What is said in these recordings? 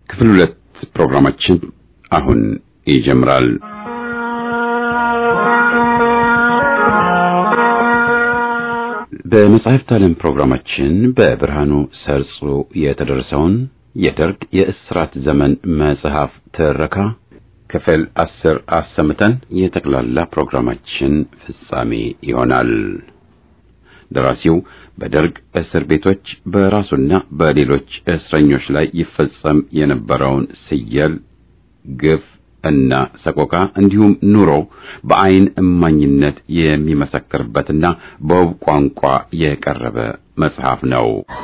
ክፍል 2 ፕሮግራማችን አሁን ይጀምራል። በመጽሐፍት ዓለም ፕሮግራማችን በብርሃኑ ሰርጾ የተደረሰውን የደርግ የእስራት ዘመን መጽሐፍ ትረካ ክፍል 10 አሰምተን የጠቅላላ ፕሮግራማችን ፍጻሜ ይሆናል። ደራሲው በደርግ እስር ቤቶች በራሱና በሌሎች እስረኞች ላይ ይፈጸም የነበረውን ስየል፣ ግፍ እና ሰቆቃ እንዲሁም ኑሮ በአይን እማኝነት የሚመሰክርበትና በውብ ቋንቋ የቀረበ መጽሐፍ ነው።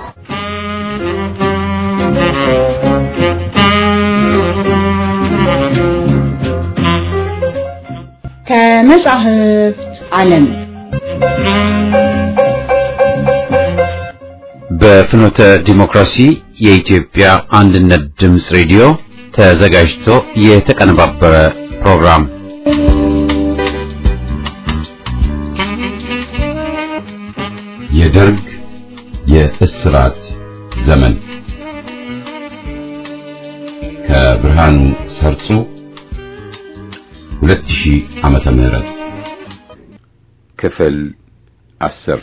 ከመጽሐፍት ዓለም በፍኖተ ዲሞክራሲ የኢትዮጵያ አንድነት ድምጽ ሬዲዮ ተዘጋጅቶ የተቀነባበረ ፕሮግራም የደርግ የእስራት ዘመን ከብርሃኑ ሰርጾ 2000 ዓመተ ምህረት ክፍል 10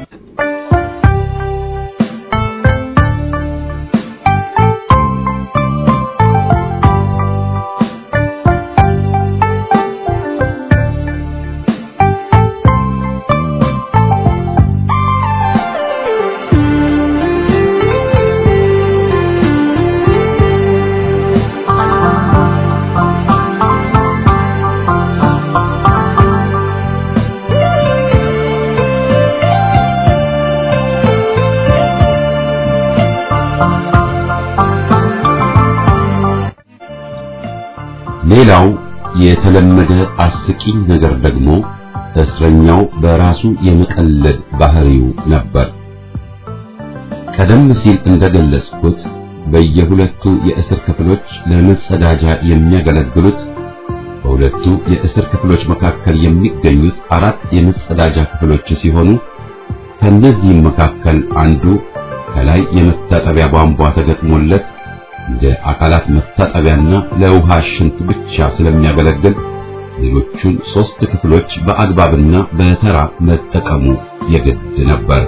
ሌላው የተለመደ አስቂኝ ነገር ደግሞ እስረኛው በራሱ የመቀለድ ባህሪው ነበር። ቀደም ሲል እንደገለጽኩት በየሁለቱ የእስር ክፍሎች ለመጸዳጃ የሚያገለግሉት በሁለቱ የእስር ክፍሎች መካከል የሚገኙት 4 የመጸዳጃ ክፍሎች ሲሆኑ ከነዚህም መካከል አንዱ ከላይ የመታጠቢያ ቧንቧ ተገጥሞለት እንደ አካላት መታጠቢያና ለውሃ ሽንት ብቻ ስለሚያገለግል ሌሎቹን 3 ክፍሎች በአግባብና በተራ መጠቀሙ የግድ ነበር።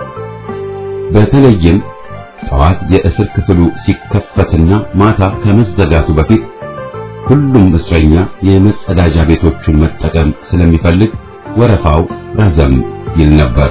በተለይም ጠዋት የእስር ክፍሉ ሲከፈትና ማታ ከመዘጋቱ በፊት ሁሉም እስረኛ የመጸዳጃ ቤቶቹን መጠቀም ስለሚፈልግ ወረፋው ረዘም ይል ነበር።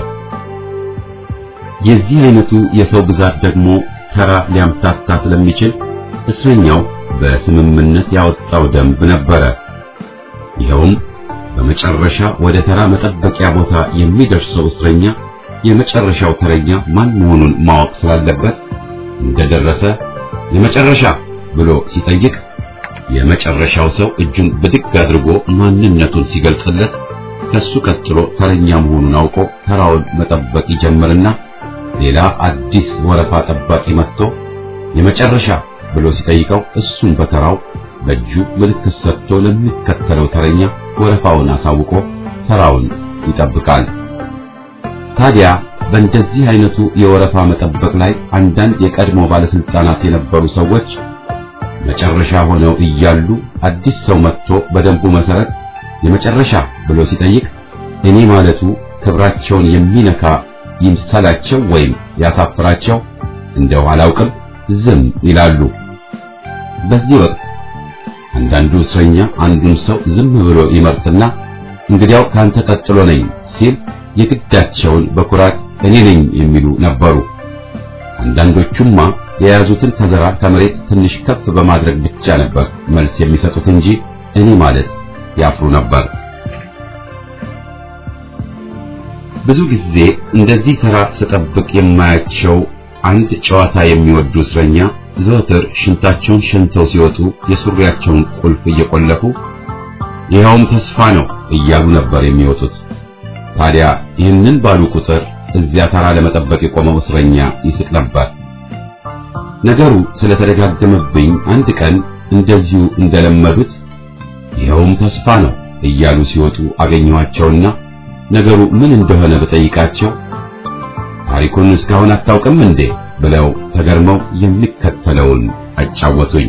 የዚህ አይነቱ የሰው ብዛት ደግሞ ተራ ሊያምታታ ስለሚችል እስረኛው በስምምነት ያወጣው ደንብ ነበረ። ይኸውም በመጨረሻ ወደ ተራ መጠበቂያ ቦታ የሚደርሰው እስረኛ የመጨረሻው ተረኛ ማን መሆኑን ማወቅ ስላለበት እንደደረሰ የመጨረሻ ብሎ ሲጠይቅ የመጨረሻው ሰው እጁን ብድግ አድርጎ ማንነቱን ሲገልጽለት ከሱ ቀጥሎ ተረኛ መሆኑን አውቆ ተራውን መጠበቅ ይጀምርና ሌላ አዲስ ወረፋ ጠባቂ መጥቶ የመጨረሻ ብሎ ሲጠይቀው እሱን በተራው በእጁ ምልክት ሰጥቶ ለሚከተለው ተረኛ ወረፋውን አሳውቆ ተራውን ይጠብቃል። ታዲያ በእንደዚህ አይነቱ የወረፋ መጠበቅ ላይ አንዳንድ የቀድሞ ባለስልጣናት የነበሩ ሰዎች መጨረሻ ሆነው እያሉ አዲስ ሰው መጥቶ በደንቡ መሰረት የመጨረሻ ብሎ ሲጠይቅ እኔ ማለቱ ክብራቸውን የሚነካ ይምሰላቸው ወይም ያሳፍራቸው እንደው አላውቅም ዝም ይላሉ። በዚህ ወቅት አንዳንዱ እስረኛ አንዱን ሰው ዝም ብሎ ይመርጥና እንግዲያው ካንተ ቀጥሎ ነኝ ሲል የግዳቸውን በኩራት እኔ ነኝ የሚሉ ነበሩ። አንዳንዶቹማ የያዙትን ተዘራ ከመሬት ትንሽ ከፍ በማድረግ ብቻ ነበር መልስ የሚሰጡት እንጂ እኔ ማለት ያፍሩ ነበር። ብዙ ጊዜ እንደዚህ ተራ ተጠብቅ የማያቸው አንድ ጨዋታ የሚወዱ እስረኛ ዘወትር ሽንታቸውን ሸንተው ሲወጡ የሱሪያቸውን ቁልፍ እየቆለፉ ይኸውም ተስፋ ነው እያሉ ነበር የሚወጡት። ታዲያ ይህንን ባሉ ቁጥር እዚያ ተራ ለመጠበቅ የቆመው እስረኛ ይስቅ ነበር። ነገሩ ስለተደጋገመብኝ አንድ ቀን እንደዚሁ እንደለመዱት ይኸውም ተስፋ ነው እያሉ ሲወጡ አገኘኋቸውና ነገሩ ምን እንደሆነ በጠይቃቸው ታሪኩን እስካሁን አታውቅም እንዴ ብለው ተገርመው የሚከተለውን አጫወቱኝ።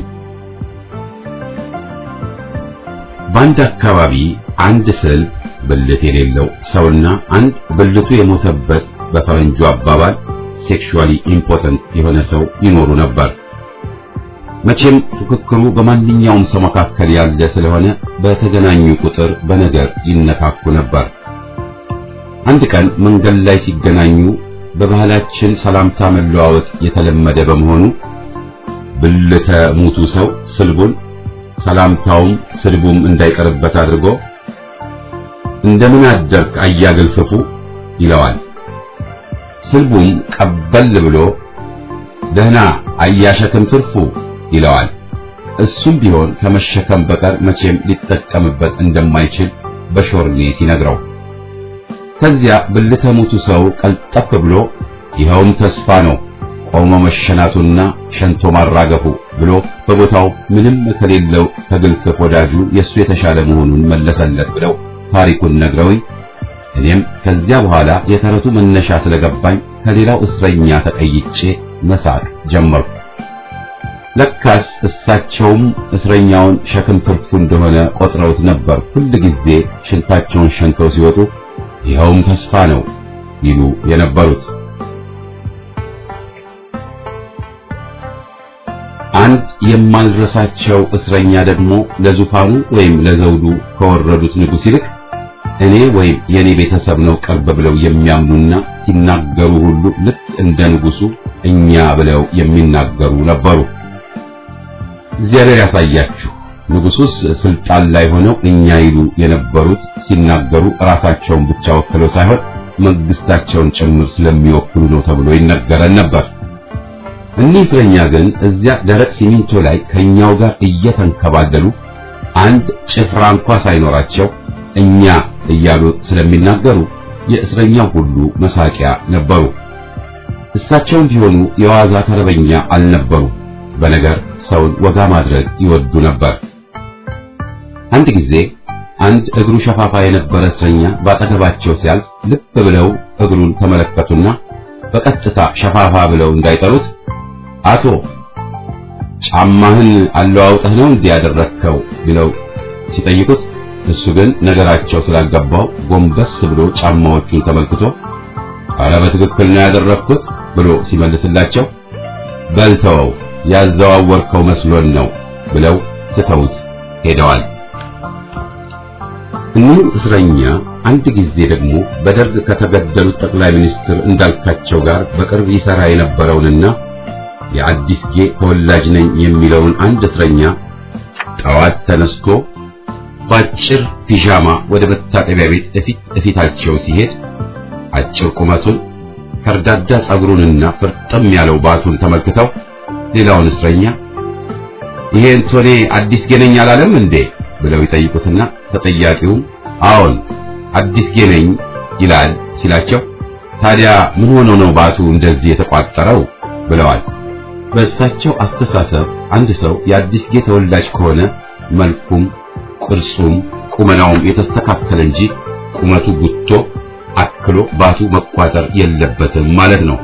በአንድ አካባቢ አንድ ስል ብልት የሌለው ሰውና አንድ ብልቱ የሞተበት በፈረንጁ አባባል ሴክሹዋሊ ኢምፖተንት የሆነ ሰው ይኖሩ ነበር። መቼም ፉክክሩ በማንኛውም ሰው መካከል ያለ ስለሆነ በተገናኙ ቁጥር በነገር ይነካኩ ነበር። አንድ ቀን መንገድ ላይ ሲገናኙ በባህላችን ሰላምታ መለዋወጥ የተለመደ በመሆኑ ብልተ ሙቱ ሰው ስልቡን ሰላምታውም ስልቡም እንዳይቀርበት አድርጎ እንደምን አደርክ አያገልፈፉ ይለዋል። ስልቡም ቀበል ብሎ ደህና አያሸክም ትርፉ ይለዋል። እሱም ቢሆን ከመሸከም በቀር መቼም ሊጠቀምበት እንደማይችል በሾርኔ ሲነግረው ከዚያ ብልተ ሙቱ ሰው ቀልጠፍ ብሎ ይኸውም ተስፋ ነው ቆሞ መሸናቱና ሸንቶ ማራገፉ ብሎ በቦታው ምንም ከሌለው ከግልፍፍ ወዳጁ የሱ የተሻለ መሆኑን መለሰለት ብለው ታሪኩን ነግረውኝ እኔም ከዚያ በኋላ የተረቱ መነሻ ስለገባኝ ከሌላው እስረኛ ተቀይጬ መሳቅ ጀመርኩ። ለካስ እሳቸውም እስረኛውን ሸክም ትርፉ እንደሆነ ቆጥረውት ነበር። ሁሉ ጊዜ ሽንታቸውን ሸንተው ሲወጡ ይኸውም ተስፋ ነው ይሉ የነበሩት። አንድ የማልረሳቸው እስረኛ ደግሞ ለዙፋኑ ወይም ለዘውዱ ከወረዱት ንጉሥ ይልቅ እኔ ወይም የኔ ቤተሰብ ነው ቅርብ ብለው የሚያምኑና ሲናገሩ ሁሉ ልክ እንደ ንጉሱ እኛ ብለው የሚናገሩ ነበሩ። እግዚአብሔር ያሳያችሁ። ንጉሱስ ስልጣን ላይ ሆነው እኛ ይሉ የነበሩት ሲናገሩ ራሳቸውን ብቻ ወክለው ሳይሆን መንግስታቸውን ጭምር ስለሚወክሉ ነው ተብሎ ይነገረን ነበር። እኒህ እስረኛ ግን እዚያ ደረቅ ሲሚንቶ ላይ ከኛው ጋር እየተንከባለሉ አንድ ጭፍራ እንኳን ሳይኖራቸው እኛ እያሉ ስለሚናገሩ የእስረኛው ሁሉ መሳቂያ ነበሩ። እሳቸውም ቢሆኑ የዋዛ ተረበኛ አልነበሩ። በነገር ሰውን ወጋ ማድረግ ይወዱ ነበር። አንድ ጊዜ አንድ እግሩ ሸፋፋ የነበረ እስረኛ ባጠገባቸው ሲያልፍ ልብ ብለው እግሩን ተመለከቱና በቀጥታ ሸፋፋ ብለው እንዳይጠሩት አቶ ጫማህን አለዋውጠህ ነው እንዲህ ያደረከው ብለው ሲጠይቁት እሱ ግን ነገራቸው ስላልገባው ጎንበስ ብሎ ጫማዎቹን ተመልክቶ አረ በትክክል ነው ያደረኩት ብሎ ሲመልስላቸው በልተው ያዘዋወርከው መስሎን ነው ብለው ትተውት ሄደዋል። እኒህ እስረኛ አንድ ጊዜ ደግሞ በደርግ ከተገደሉት ጠቅላይ ሚኒስትር እንዳልካቸው ጋር በቅርብ ይሰራ የነበረውንና የአዲስ ጌ ተወላጅ ነኝ የሚለውን አንድ እስረኛ ጠዋት ተነስቶ በአጭር ፒጃማ ወደ መታጠቢያ ቤት እፊታቸው ሲሄድ አጭር ቁመቱን ከርዳዳ ጸጉሩንና ፍርጥም ያለው ባቱን ተመልክተው ሌላውን እስረኛ ይሄ እንቶኔ አዲስ ጌ ነኝ አላለም እንዴ ብለው ይጠይቁትና ተጠያቂው አዎን አዲስ ጌ ነኝ ይላል ሲላቸው ታዲያ ምን ሆኖ ነው ባቱ እንደዚህ የተቋጠረው ብለዋል። በእሳቸው አስተሳሰብ አንድ ሰው የአዲስ ጌ ተወላጅ ከሆነ መልኩም ቅርጹም ቁመናውም የተስተካከለ እንጂ ቁመቱ ጉቶ አክሎ ባቱ መቋጠር የለበትም ማለት ነው።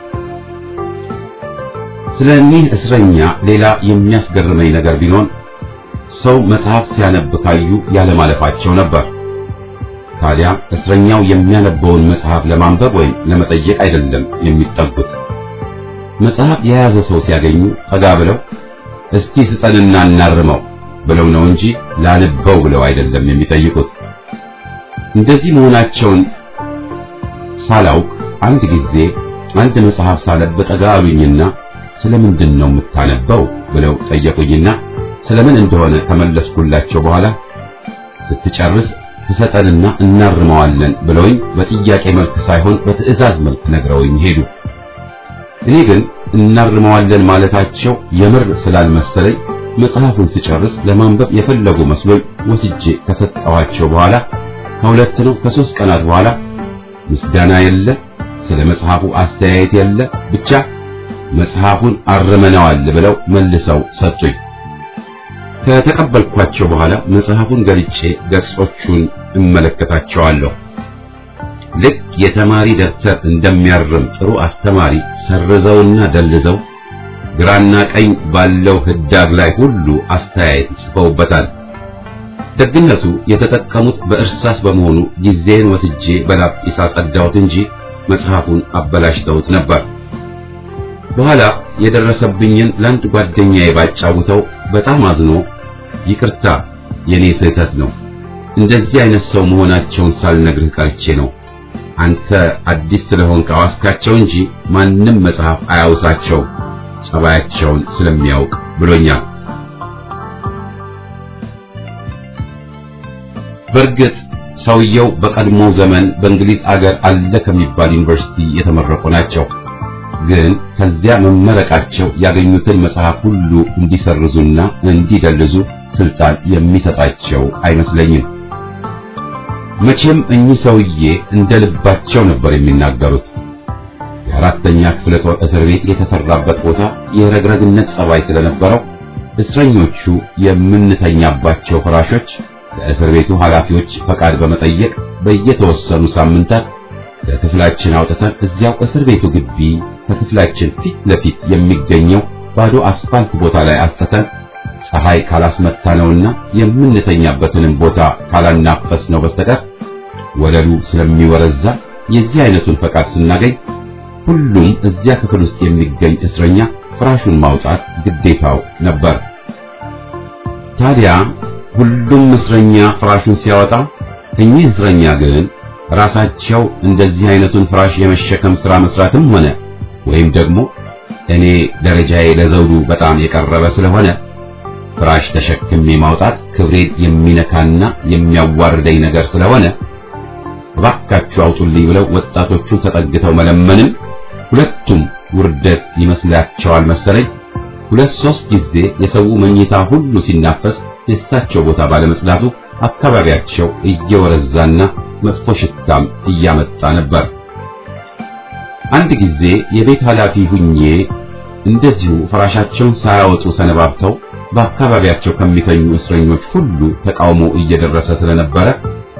ስለዚህ እስረኛ ሌላ የሚያስገርመኝ ነገር ቢኖር ሰው መጽሐፍ ሲያነብ ካዩ ያለ ማለፋቸው ነበር። ታዲያ እስረኛው የሚያነበውን መጽሐፍ ለማንበብ ወይም ለመጠየቅ አይደለም የሚጠጉት። መጽሐፍ የያዘ ሰው ሲያገኙ ጠጋ ብለው እስቲ ስጠንና እናርመው ብለው ነው እንጂ ላንበው ብለው አይደለም የሚጠይቁት። እንደዚህ መሆናቸውን ሳላውቅ አንድ ጊዜ አንድ መጽሐፍ ሳነብ ጠጋ አሉኝና ስለምንድን ነው የምታነበው ብለው ጠየቁኝና ስለምን እንደሆነ ተመለስኩላቸው። በኋላ ስትጨርስ ትሰጠንና እናርመዋለን ብለውኝ በጥያቄ መልክ ሳይሆን በትዕዛዝ መልክ ነግረውኝ ሄዱ። እኔ ግን እናርመዋለን ማለታቸው የምር ስላልመሰለኝ መጽሐፉን ሲጨርስ ለማንበብ የፈለጉ መስሎኝ ወስጄ ከሰጠኋቸው በኋላ ከሁለት ነው ከሶስት ቀናት በኋላ ምስጋና የለ ስለ መጽሐፉ አስተያየት የለ ብቻ መጽሐፉን አርመናዋል ብለው መልሰው ሰጡኝ። ከተቀበልኳቸው በኋላ መጽሐፉን ገልጬ ገጾቹን እመለከታቸዋለሁ። ልክ የተማሪ ደብተር እንደሚያርም ጥሩ አስተማሪ ሰርዘውና ደልዘው ግራና ቀኝ ባለው ህዳግ ላይ ሁሉ አስተያየት ጽፈውበታል። ደግነቱ የተጠቀሙት በእርሳስ በመሆኑ ጊዜን ወስጄ በላጲስ አጸዳሁት እንጂ መጽሐፉን አበላሽተውት ነበር። በኋላ የደረሰብኝን ለአንድ ጓደኛዬ ባጫውተው በጣም አዝኖ ይቅርታ የኔ ስህተት ነው፣ እንደዚህ አይነት ሰው መሆናቸውን ሳልነግርህ ቀርቼ ነው፣ አንተ አዲስ ስለሆንክ አዋስካቸው እንጂ ማንም መጽሐፍ አያውሳቸው ጸባያቸውን ስለሚያውቅ ብሎኛል። በእርግጥ ሰውየው በቀድሞ ዘመን በእንግሊዝ አገር አለ ከሚባል ዩኒቨርሲቲ የተመረቁ ናቸው። ግን ከዚያ መመረቃቸው ያገኙትን መጽሐፍ ሁሉ እንዲሰርዙና እንዲደልዙ ስልጣን የሚሰጣቸው አይመስለኝም። መቼም እኚህ ሰውዬ እንደ ልባቸው ነበር የሚናገሩት። የአራተኛ ክፍለ ጦር እስር ቤት የተሰራበት ቦታ የረግረግነት ጸባይ ስለነበረው እስረኞቹ የምንተኛባቸው ፍራሾች ለእስር ቤቱ ኃላፊዎች ፈቃድ በመጠየቅ በየተወሰኑ ሳምንታት ከክፍላችን አውጥተን እዚያው እስር ቤቱ ግቢ ከክፍላችን ፊት ለፊት የሚገኘው ባዶ አስፋልት ቦታ ላይ አስተተን ፀሐይ ካላስመታነውና የምንተኛበትንም ቦታ ካላናፈስነው በስተቀር ወለሉ ስለሚወረዛ የዚህ አይነቱን ፈቃድ ስናገኝ ሁሉም እዚያ ክፍል ውስጥ የሚገኝ እስረኛ ፍራሹን ማውጣት ግዴታው ነበር። ታዲያ ሁሉም እስረኛ ፍራሹን ሲያወጣ እኚህ እስረኛ ግን ራሳቸው እንደዚህ አይነቱን ፍራሽ የመሸከም ሥራ መስራትም ሆነ ወይም ደግሞ እኔ ደረጃዬ ለዘውዱ በጣም የቀረበ ስለሆነ ፍራሽ ተሸክሜ ማውጣት ክብሬን የሚነካና የሚያዋርደኝ ነገር ስለሆነ እባካችሁ አውጡልኝ ብለው ወጣቶቹን ተጠግተው መለመንም ሁለቱም ውርደት ይመስላቸዋል መሰለኝ። ሁለት ሶስት ጊዜ የሰው መኝታ ሁሉ ሲናፈስ የእሳቸው ቦታ ባለመጽዳቱ አካባቢያቸው እየወረዛና መጥፎ ሽታም እያመጣ ነበር። አንድ ጊዜ የቤት ኃላፊ ሁኜ እንደዚሁ ፍራሻቸውን ሳያወጡ ሰነባብተው በአካባቢያቸው ከሚተኙ እስረኞች ሁሉ ተቃውሞ እየደረሰ ስለነበረ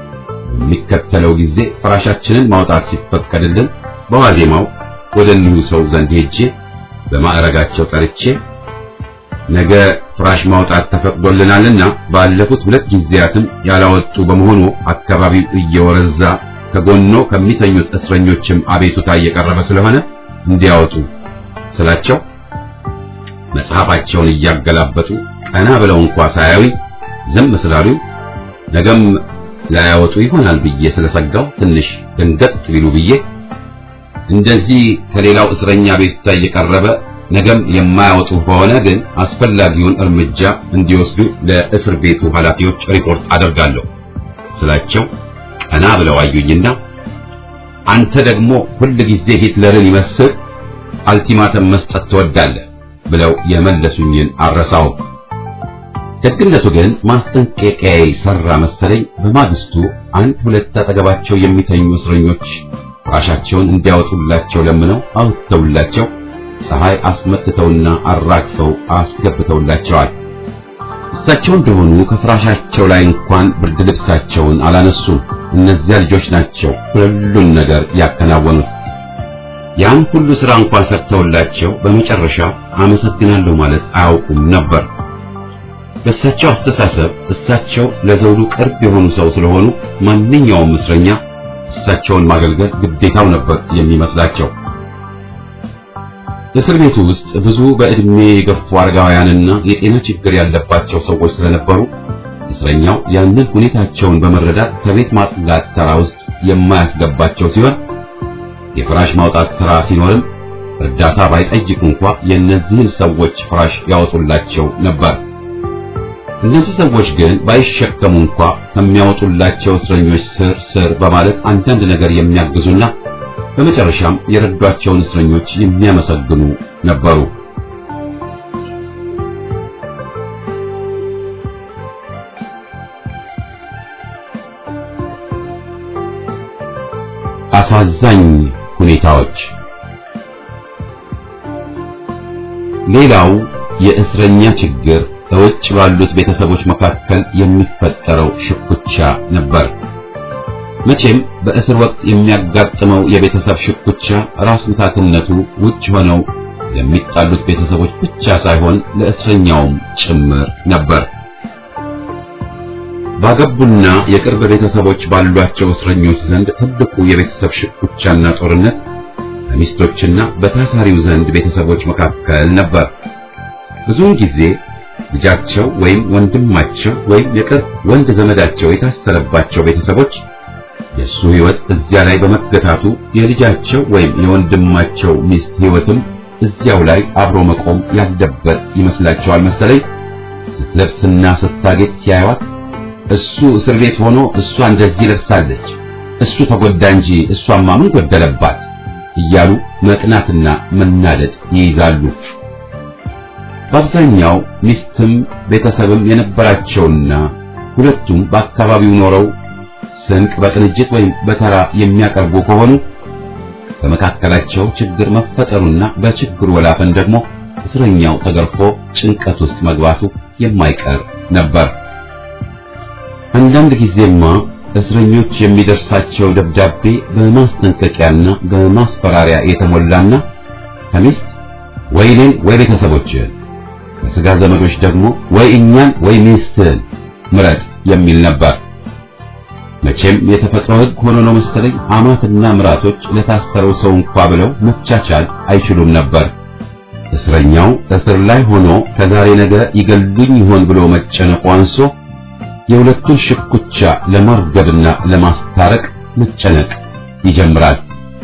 በሚከተለው ጊዜ ፍራሻችንን ማውጣት ሲፈቀድልን በዋዜማው ወደ እኒሁ ሰው ዘንድ ሄጄ በማዕረጋቸው ጠርቼ ነገ ፍራሽ ማውጣት ተፈቅዶልናልና ባለፉት 2 ጊዜያትም ያላወጡ በመሆኑ አካባቢው እየወረዛ ከጎኖ ከሚተኙት እስረኞችም አቤቱታ እየቀረበ ስለሆነ እንዲያወጡ ስላቸው መጽሐፋቸውን እያገላበጡ ቀና ብለው እንኳን ሳያዩ ዝም ስላሉ ነገም ላያወጡ ይሆናል ብዬ ስለሰጋው ትንሽ ደንገጥ ቢሉ ብዬ እንደዚህ ከሌላው እስረኛ ቤቱታ እየቀረበ ነገም የማያወጡ ከሆነ ግን አስፈላጊውን እርምጃ እንዲወስዱ ለእስር ቤቱ ኃላፊዎች ሪፖርት አደርጋለሁ ስላቸው ቀና ብለው አዩኝና አንተ ደግሞ ሁሉ ጊዜ ሂትለርን ይመስል አልቲማተም መስጠት ትወዳለህ ብለው የመለሱኝን አረሳው። ደግነቱ ግን ማስጠንቀቂያዬ ሰራ መሰለኝ። በማግስቱ 1-2 አጠገባቸው የሚተኙ እስረኞች ፍራሻቸውን እንዲያወጡላቸው ለምነው አውጥተውላቸው ፀሐይ አስመትተውና አራግፈው አስገብተውላቸዋል። እሳቸው እንደሆኑ ከፍራሻቸው ላይ እንኳን ብርድ ልብሳቸውን አላነሱም። እነዚያ ልጆች ናቸው ሁሉን ነገር ያከናወኑት። ያን ሁሉ ስራ እንኳን ሰርተውላቸው በመጨረሻ አመሰግናለሁ ማለት አያውቁም ነበር። በእሳቸው አስተሳሰብ እሳቸው ለዘውዱ ቅርብ የሆኑ ሰው ስለሆኑ ማንኛውም እስረኛ እሳቸውን ማገልገል ግዴታው ነበር የሚመስላቸው። እስር ቤቱ ውስጥ ብዙ በእድሜ የገፉ አረጋውያንና የጤና ችግር ያለባቸው ሰዎች ስለነበሩ እስረኛው ያንን ሁኔታቸውን በመረዳት ከቤት ማጽዳት ተራ ውስጥ የማያስገባቸው ሲሆን የፍራሽ ማውጣት ስራ ሲኖርም እርዳታ ባይጠይቁ እንኳን የእነዚህን ሰዎች ፍራሽ ያወጡላቸው ነበር። እነዚህ ሰዎች ግን ባይሸከሙ እንኳን ከሚያወጡላቸው እስረኞች ስር በማለት አንዳንድ ነገር የሚያግዙና በመጨረሻም የረዷቸውን እስረኞች የሚያመሰግኑ ነበሩ። አሳዛኝ ሁኔታዎች። ሌላው የእስረኛ ችግር በውጭ ባሉት ቤተሰቦች መካከል የሚፈጠረው ሽኩቻ ነበር። መቼም በእስር ወቅት የሚያጋጥመው የቤተሰብ ሽኩቻ ራስ ምታትነቱ ውጭ ሆነው የሚጣሉት ቤተሰቦች ብቻ ሳይሆን ለእስረኛውም ጭምር ነበር። ባገቡና የቅርብ ቤተሰቦች ባሏቸው እስረኞች ዘንድ ትልቁ የቤተሰብ ሽኩቻና ጦርነት በሚስቶችና በታሳሪው ዘንድ ቤተሰቦች መካከል ነበር። ብዙውን ጊዜ ልጃቸው ወይም ወንድማቸው ወይም የቅርብ ወንድ ዘመዳቸው የታሰረባቸው ቤተሰቦች የሱ ሕይወት እዚያ ላይ በመገታቱ የልጃቸው ወይም የወንድማቸው ሚስት ሕይወትም እዚያው ላይ አብሮ መቆም ያለበት ይመስላቸዋል መሰለኝ። ስትለብስና ስታጌጥ ሲያዩት እሱ እስር ቤት ሆኖ እሷ እንደዚህ ለብሳለች፣ እሱ ተጎዳ እንጂ እሷማ ምን ጎደለባት እያሉ መቅናትና መናደድ ይይዛሉ። በአብዛኛው ሚስትም ቤተሰብም የነበራቸውና ሁለቱም በአካባቢው ኖረው ስንቅ በቅንጅት ወይም በተራ የሚያቀርቡ ከሆኑ በመካከላቸው ችግር መፈጠሩና በችግሩ ወላፈን ደግሞ እስረኛው ተገርፎ ጭንቀት ውስጥ መግባቱ የማይቀር ነበር። አንዳንድ ጊዜማ እስረኞች የሚደርሳቸው ደብዳቤ በማስጠንቀቂያና በማስፈራሪያ የተሞላና ከሚስት ወይ እኔን ወይ ቤተሰቦችን፣ ከሥጋ ዘመዶች ደግሞ ወይ እኛን ወይ ሚስትህን ምረጥ የሚል ነበር። መቼም የተፈጥሮ ሕግ ሆኖ ነው መሰለኝ አማትና ምራቶች ለታሰረው ሰው እንኳ ብለው መቻቻል አይችሉም ነበር። እስረኛው እስር ላይ ሆኖ ከዛሬ ነገ ይገሉኝ ይሆን ብሎ መጨነቁ አንሶ የሁለቱን ሽኩቻ ለማርገብና ለማስታረቅ መጨነቅ ይጀምራል።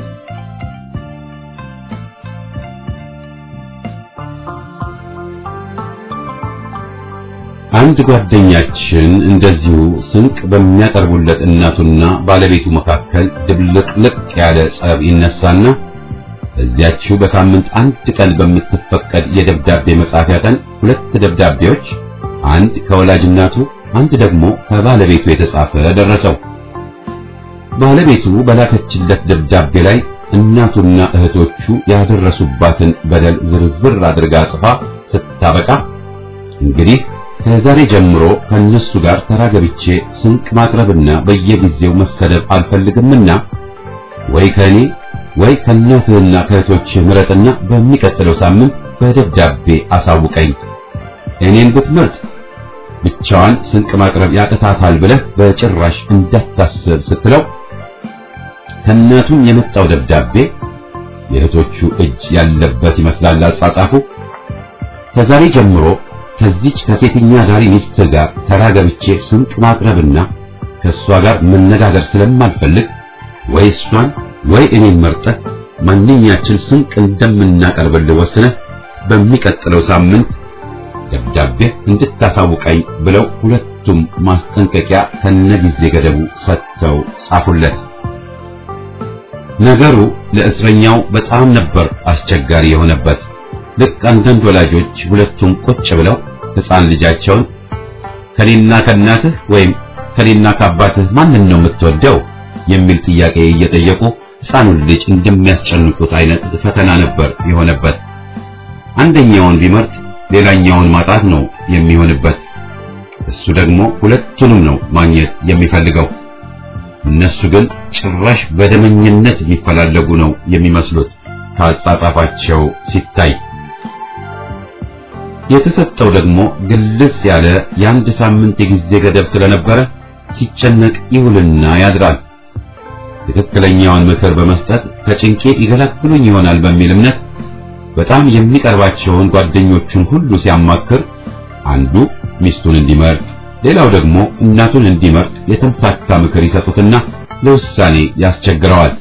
አንድ ጓደኛችን እንደዚሁ ስንቅ በሚያቀርቡለት እናቱና ባለቤቱ መካከል ድብልቅልቅ ያለ ጸብ ይነሳና እዚያችው በሳምንት አንድ ቀን በምትፈቀድ የደብዳቤ መጻፊያ ቀን ሁለት ደብዳቤዎች፣ አንድ ከወላጅ እናቱ አንድ ደግሞ ከባለቤቱ የተጻፈ ደረሰው። ባለቤቱ በላከችለት ደብዳቤ ላይ እናቱና እህቶቹ ያደረሱባትን በደል ዝርዝር አድርጋ ጽፋ ስታበቃ እንግዲህ ከዛሬ ጀምሮ ከነሱ ጋር ተራገብቼ ስንቅ ማቅረብና በየጊዜው መሰደብ አልፈልግምና ወይ ከኔ ወይ ከእናትህና ከእህቶችህ ምረጥና በሚቀጥለው ሳምንት በደብዳቤ አሳውቀኝ። እኔን ብትመርጥ ብቻዋን ስንቅ ማቅረብ ያቅታታል ብለህ በጭራሽ እንዳታስብ ስትለው ከእናቱም የመጣው ደብዳቤ የእህቶቹ እጅ ያለበት ይመስላል አጻጻፉ። ከዛሬ ጀምሮ ከዚች ከሴተኛ ዳሪ ሚስት ጋር ተራገብቼ ስንቅ ማቅረብና ከሷ ጋር መነጋገር ስለማልፈልግ ወይ እሷን ወይ እኔን መርጠህ ማንኛችን ስንቅ እንደምናቀርብልህ ወስነህ በሚቀጥለው ሳምንት ደብዳቤ እንድታሳውቀኝ ብለው ሁለቱም ማስጠንቀቂያ ከነጊዜ ገደቡ ሰጥተው ጻፉለት። ነገሩ ለእስረኛው በጣም ነበር አስቸጋሪ የሆነበት። ልክ አንዳንድ ወላጆች ሁለቱም ቁጭ ብለው ሕፃን ልጃቸውን ከኔና ከእናትህ ወይም ከኔና ከአባትህ ማንን ነው የምትወደው የሚል ጥያቄ እየጠየቁ ሕፃኑን ልጅ እንደሚያስጨንቁት አይነት ፈተና ነበር የሆነበት። አንደኛውን ቢመርጥ ሌላኛውን ማጣት ነው የሚሆንበት። እሱ ደግሞ ሁለቱንም ነው ማግኘት የሚፈልገው። እነሱ ግን ጭራሽ በደመኝነት የሚፈላለጉ ነው የሚመስሉት ከአጻጻፋቸው ሲታይ። የተሰጠው ደግሞ ግልጽ ያለ የአንድ ሳምንት የጊዜ ገደብ ስለነበረ ሲጨነቅ ይውልና ያድራል። ትክክለኛውን ምክር በመስጠት ከጭንቄ ይገላግሉኝ ይሆናል በሚል እምነት በጣም የሚቀርባቸውን ጓደኞቹን ሁሉ ሲያማክር አንዱ ሚስቱን እንዲመርጥ፣ ሌላው ደግሞ እናቱን እንዲመርጥ የተምታታ ምክር ይሰጡትና ለውሳኔ ያስቸግረዋል።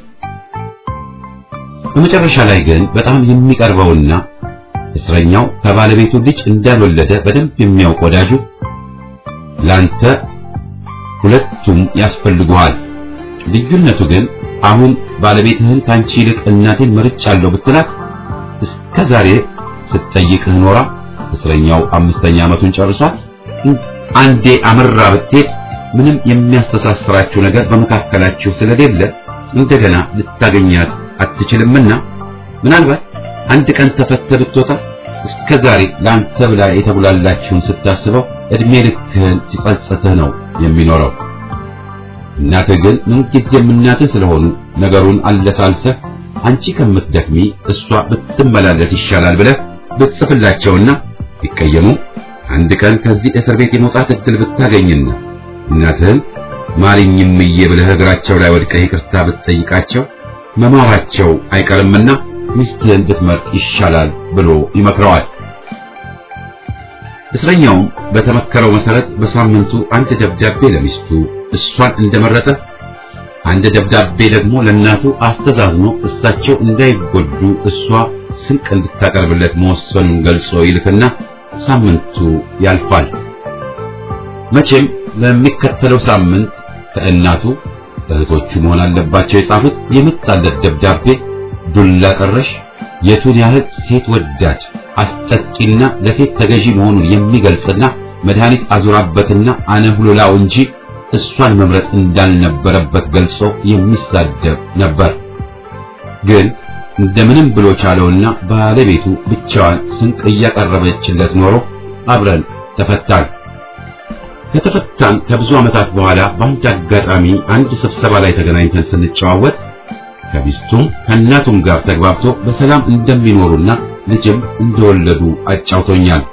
በመጨረሻ ላይ ግን በጣም የሚቀርበውና እስረኛው ከባለቤቱ ልጅ እንዳልወለደ በደንብ የሚያውቅ ወዳጁ ላንተ ሁለቱም ያስፈልጉሃል፣ ልዩነቱ ግን አሁን ባለቤትህን ካንቺ ይልቅ እናቴን መርጫለሁ ብትላት እስከዛሬ ስትጠይቅህ ኖራ እስረኛው 5ኛ ዓመቱን ጨርሷል። አንዴ አመራ ብትሄድ ምንም የሚያስተሳስራችሁ ነገር በመካከላችሁ ስለሌለ እንደገና ልታገኛት አትችልምና ምናልባት አንድ ቀን ተፈተህ ብትወጣ እስከዛሬ ላንተ ብላ የተጉላላችሁን ስታስበው እድሜ ልክህን ሲጸጸትህ ነው የሚኖረው። እናትህ ግን ምንጊዜም እናትህ ስለሆኑ ነገሩን አለሳልሰህ አንቺ ከምትደክሚ እሷ ብትመላለስ ይሻላል ብለህ ብትጽፍላቸውና ቢቀየሙ አንድ ቀን ከዚህ እስር ቤት የመውጣት እድል ብታገኝና እናትህን ማሪኝም ብለህ እግራቸው ላይ ወድቀህ ይቅርታ ብትጠይቃቸው መማራቸው አይቀርምና ሚስትህን ብትመርጥ ይሻላል ብሎ ይመክረዋል። እስረኛውም በተመከረው መሰረት በሳምንቱ አንድ ደብዳቤ ለሚስቱ እሷን እንደመረጠ አንድ ደብዳቤ ደግሞ ለእናቱ አስተዛዝኖ እሳቸው እንዳይጎዱ እሷ ስንቅ እንድታቀርብለት መወሰኑን ገልጾ ይልክና ሳምንቱ ያልፋል። መቼም ለሚከተለው ሳምንት ከእናቱ እህቶቹ መሆን አለባቸው የጻፉት የመጣለት ደብዳቤ ዱላ ቀረሽ የቱን ያህል ሴት ወዳድ አስጠቂና ለሴት ተገዢ መሆኑን የሚገልጽና መድኃኒት አዙራበትና አነሁላው እንጂ እሷን መምረጥ እንዳልነበረበት ገልጾ የሚሳደብ ነበር። ግን እንደምንም ብሎ ቻለውና ባለቤቱ ብቻዋን ስንቅ እያቀረበችለት ኖሮ አብረን ተፈታን። ከተፈታን ከብዙ ዓመታት በኋላ በአንድ አጋጣሚ አንድ ስብሰባ ላይ ተገናኝተን ስንጨዋወት ከሚስቱም ከእናቱም ጋር ተግባብቶ በሰላም እንደሚኖሩና ልጅም እንደወለዱ አጫውቶኛል።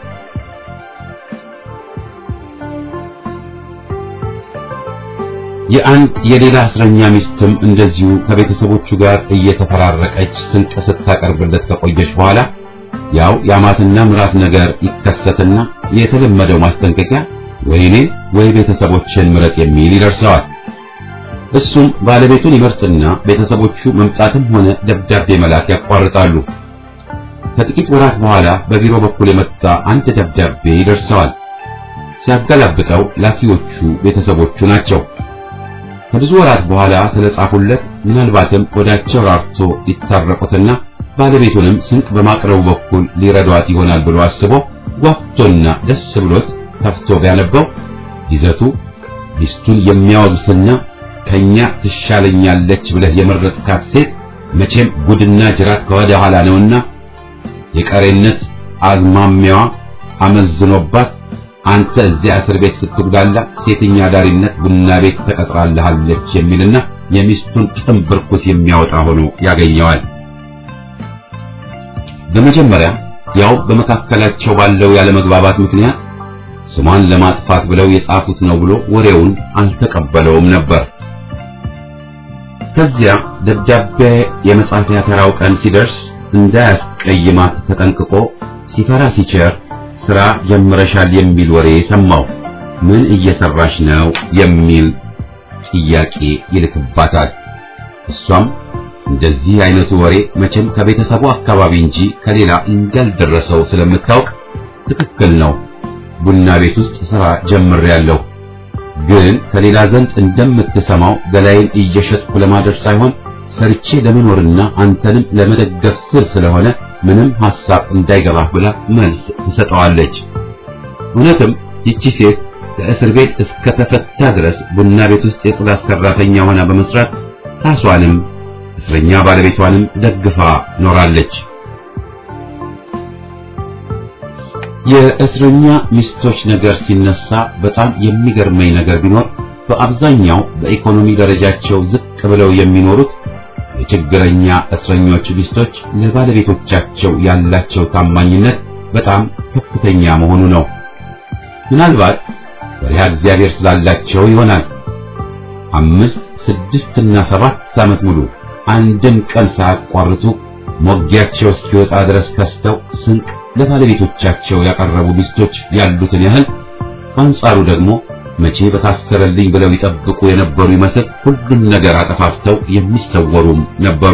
የአንድ የሌላ እስረኛ ሚስትም እንደዚሁ ከቤተሰቦቹ ጋር እየተፈራረቀች ስንቅ ስታቀርብለት ከቆየች በኋላ ያው የአማትና ምራት ነገር ይከሰትና የተለመደው ማስጠንቀቂያ ወይኔ ወይ ቤተሰቦችን ምረጥ የሚል ይደርሰዋል። እሱም ባለቤቱን ይመርጥና ቤተሰቦቹ መምጣትም ሆነ ደብዳቤ መላክ ያቋርጣሉ። ከጥቂት ወራት በኋላ በቢሮ በኩል የመጣ አንድ ደብዳቤ ይደርሰዋል። ሲያገላብጠው ላኪዎቹ ቤተሰቦቹ ናቸው። ከብዙ ወራት በኋላ ስለጻፉለት ምናልባትም ወዳቸው ራርቶ ይታረቁትና ባለቤቱንም ስንቅ በማቅረቡ በኩል ሊረዷት ይሆናል ብሎ አስቦ ጓጉቶና ደስ ብሎት ከፍቶ ቢያነበው ይዘቱ ሚስቱን የሚያወግስና ከኛ ትሻለኛለች ብለህ የመረጥካት ሴት መቼም ጉድና ጅራት ከወደ ኋላ ነውና የቀሬነት አዝማሚያዋ አመዝኖባት አንተ እዚያ እስር ቤት ስትጉዳላ ሴተኛ ዳሪነት ቡና ቤት ተቀጥራለች የሚልና የሚስቱን ጥንብርኩስ የሚያወጣ ሆኖ ያገኘዋል። በመጀመሪያ ያው በመካከላቸው ባለው ያለ መግባባት ምክንያት ስሟን ለማጥፋት ብለው የጻፉት ነው ብሎ ወሬውን አልተቀበለውም ነበር። ከዚያ ደብዳቤ የመጻፊያ ተራው ቀን ሲደርስ እንዳያስቀይማት ተጠንቅቆ ሲፈራ ሲቸር ስራ ጀምረሻል የሚል ወሬ ሰማው። ምን እየሰራሽ ነው የሚል ጥያቄ ይልክባታል። እሷም እንደዚህ አይነቱ ወሬ መቼም ከቤተሰቡ አካባቢ እንጂ ከሌላ እንዳልደረሰው ስለምታውቅ ትክክል ነው፣ ቡና ቤት ውስጥ ስራ ጀምሬያለሁ፣ ግን ከሌላ ዘንድ እንደምትሰማው ገላይን እየሸጥኩ ለማደር ሳይሆን ሰርቼ ለመኖርና አንተንም ለመደገፍ ስል ስለሆነ ምንም ሐሳብ እንዳይገባህ ብላ መልስ ትሰጠዋለች። እውነትም ይቺ ሴት ከእስር ቤት እስከ ተፈታ ድረስ ቡና ቤት ውስጥ የጽዳት ሰራተኛ ሆና በመስራት ራሷንም እስረኛ ባለቤቷንም ደግፋ ኖራለች። የእስረኛ ሚስቶች ነገር ሲነሳ በጣም የሚገርመኝ ነገር ቢኖር በአብዛኛው በኢኮኖሚ ደረጃቸው ዝቅ ብለው የሚኖሩት የችግረኛ እስረኞች ሚስቶች ለባለቤቶቻቸው ያላቸው ታማኝነት በጣም ከፍተኛ መሆኑ ነው። ምናልባት በሪያ እግዚአብሔር ስላላቸው ይሆናል። 5፣ 6 እና 7 ዓመት ሙሉ አንድም ቀን ሳያቋርጡ ሞጊያቸው እስኪወጣ ድረስ ከስተው ስንቅ ለባለቤቶቻቸው ያቀረቡ ሚስቶች ያሉትን ያህል በአንጻሩ ደግሞ መቼ በታሰረልኝ ብለው ይጠብቁ የነበሩ ይመስል ሁሉን ነገር አጠፋፍተው የሚሰወሩም ነበሩ።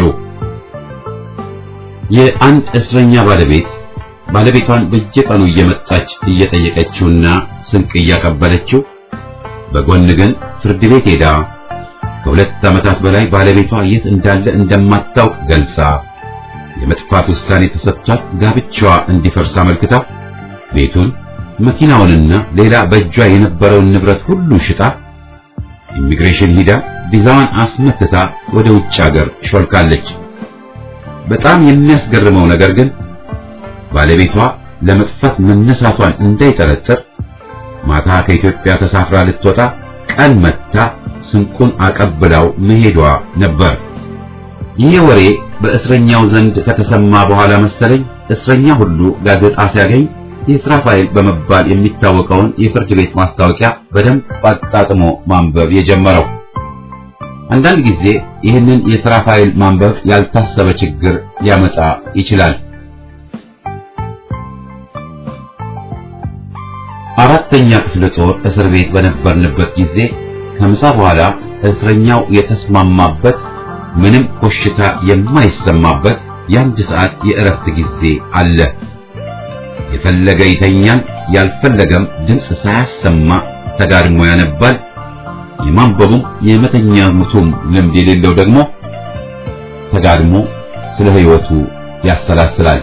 የአንድ እስረኛ ባለቤቷን በየቀኑ እየመጣች እየጠየቀችውና ስንቅ እያቀበለችው በጎን ግን ፍርድ ቤት ሄዳ ከ2 ዓመታት በላይ ባለቤቷ የት እንዳለ እንደማታውቅ ገልጻ የመጥፋት ውሳኔ ተሰጥቷት ጋብቻዋ እንዲፈርስ አመልክታ ቤቱን መኪናውንና ሌላ በእጇ የነበረውን ንብረት ሁሉ ሽጣ ኢሚግሬሽን ሂዳ ቪዛዋን አስመትታ ወደ ውጭ ሀገር ሾልካለች። በጣም የሚያስገርመው ነገር ግን ባለቤቷ ለመጥፋት መነሳቷን እንዳይጠረጥር ማታ ከኢትዮጵያ ተሳፍራ ልትወጣ ቀን መታ ስንቁን አቀብላው መሄዷ ነበር። ይሄ ወሬ በእስረኛው ዘንድ ከተሰማ በኋላ መሰለኝ እስረኛ ሁሉ ጋዜጣ ሲያገኝ የሥራ ፋይል በመባል የሚታወቀውን የፍርድ ቤት ማስታወቂያ በደንብ አጣጥሞ ማንበብ የጀመረው። አንዳንድ ጊዜ ይህንን የሥራ ፋይል ማንበብ ያልታሰበ ችግር ሊያመጣ ይችላል። አራተኛ ክፍለ ጦር እስር ቤት በነበርንበት ጊዜ ከምሳ በኋላ እስረኛው የተስማማበት ምንም ኮሽታ የማይሰማበት የአንድ ሰዓት የእረፍት ጊዜ አለ። የፈለገ ይተኛል፣ ያልፈለገም ድምፅ ሳያሰማ ተጋድሞ ያነባል። የማንበቡም የመተኛቱም ልምድ የሌለው ደግሞ ተጋድሞ ስለ ሕይወቱ ያሰላስላል።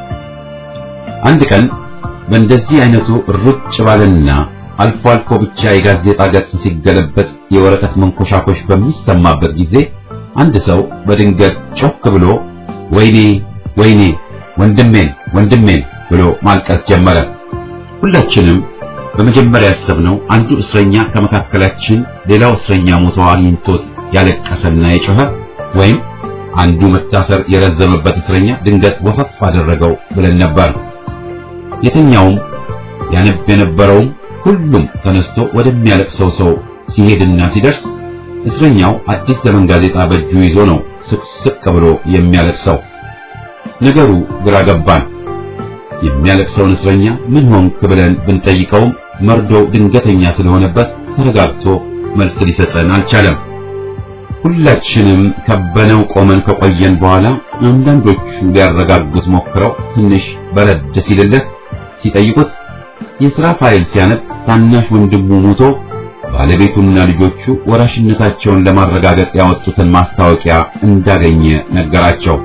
አንድ ቀን በእንደዚህ አይነቱ ሩጭ ባለና አልፎ አልፎ ብቻ የጋዜጣ ገጽ ሲገለበጥ የወረቀት መንኮሻኮሽ በሚሰማበት ጊዜ አንድ ሰው በድንገት ጮክ ብሎ ወይኔ ወይኔ ወንድሜን ወንድሜን ብሎ ማልቀስ ጀመረ። ሁላችንም በመጀመሪያ ያሰብነው አንዱ እስረኛ ከመካከላችን ሌላው እስረኛ ሞቶ አግኝቶት ያለቀሰና የጮኸ ወይም አንዱ መታሰር የረዘመበት እስረኛ ድንገት ወፈፍ አደረገው ብለን ነበር። የተኛውም ያነብ የነበረውም ሁሉም ተነስቶ ወደሚያለቅሰው ሰው ሲሄድና ሲደርስ እስረኛው አዲስ ዘመን ጋዜጣ በእጁ ይዞ ነው ስቅስቅ ብሎ የሚያለቅሰው። ነገሩ ግራ ገባን። የሚያለቅሰውን እስረኛ ምን ሆንክ ብለን ብንጠይቀውም መርዶው ድንገተኛ ስለሆነበት ተረጋግቶ መልስ ሊሰጠን አልቻለም። ሁላችንም ከበነው ቆመን ከቆየን በኋላ አንዳንዶቹ ሊያረጋጉት ሞክረው ትንሽ በረድ ሲልለት ሲጠይቁት የሥራ ፋይል ሲያነብ ታናሽ ወንድሙ ሞቶ ባለቤቱና ልጆቹ ወራሽነታቸውን ለማረጋገጥ ያወጡትን ማስታወቂያ እንዳገኘ ነገራቸው።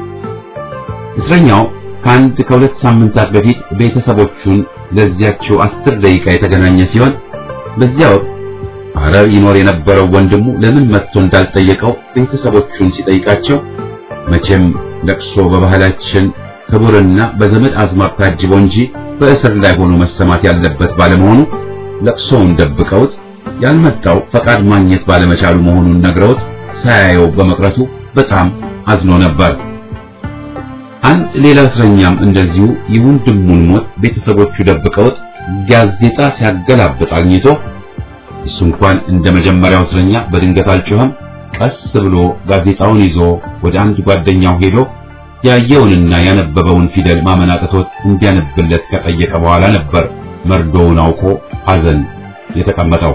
እስረኛው ከሁለት ሳምንታት በፊት ቤተሰቦቹን ለዚያቸው 10 ደቂቃ የተገናኘ ሲሆን በዚያ ወቅት ሐረር ይኖር የነበረው ወንድሙ ለምን መጥቶ እንዳልጠየቀው ቤተሰቦቹን ሲጠይቃቸው መቼም ለቅሶ በባህላችን ክቡርና በዘመድ አዝማድ ታጅቦ እንጂ በእስር ላይ ሆኖ መሰማት ያለበት ባለመሆኑ ለቅሶውን ደብቀውት ያልመጣው ፈቃድ ማግኘት ባለመቻሉ መሆኑን ነግረውት ሳያየው በመቅረቱ በጣም አዝኖ ነበር። አንድ ሌላ እስረኛም እንደዚሁ የወንድሙን ሞት ቤተሰቦቹ ደብቀውት ጋዜጣ ሲያገላብጥ አግኝቶ እሱ እንኳን እንደ መጀመሪያው እስረኛ በድንገት አልጮኸም። ቀስ ብሎ ጋዜጣውን ይዞ ወደ አንድ ጓደኛው ሄዶ ያየውንና ያነበበውን ፊደል ማመን አቅቶት እንዲያነብለት ከጠየቀ በኋላ ነበር መርዶውን አውቆ ሐዘን የተቀመጠው።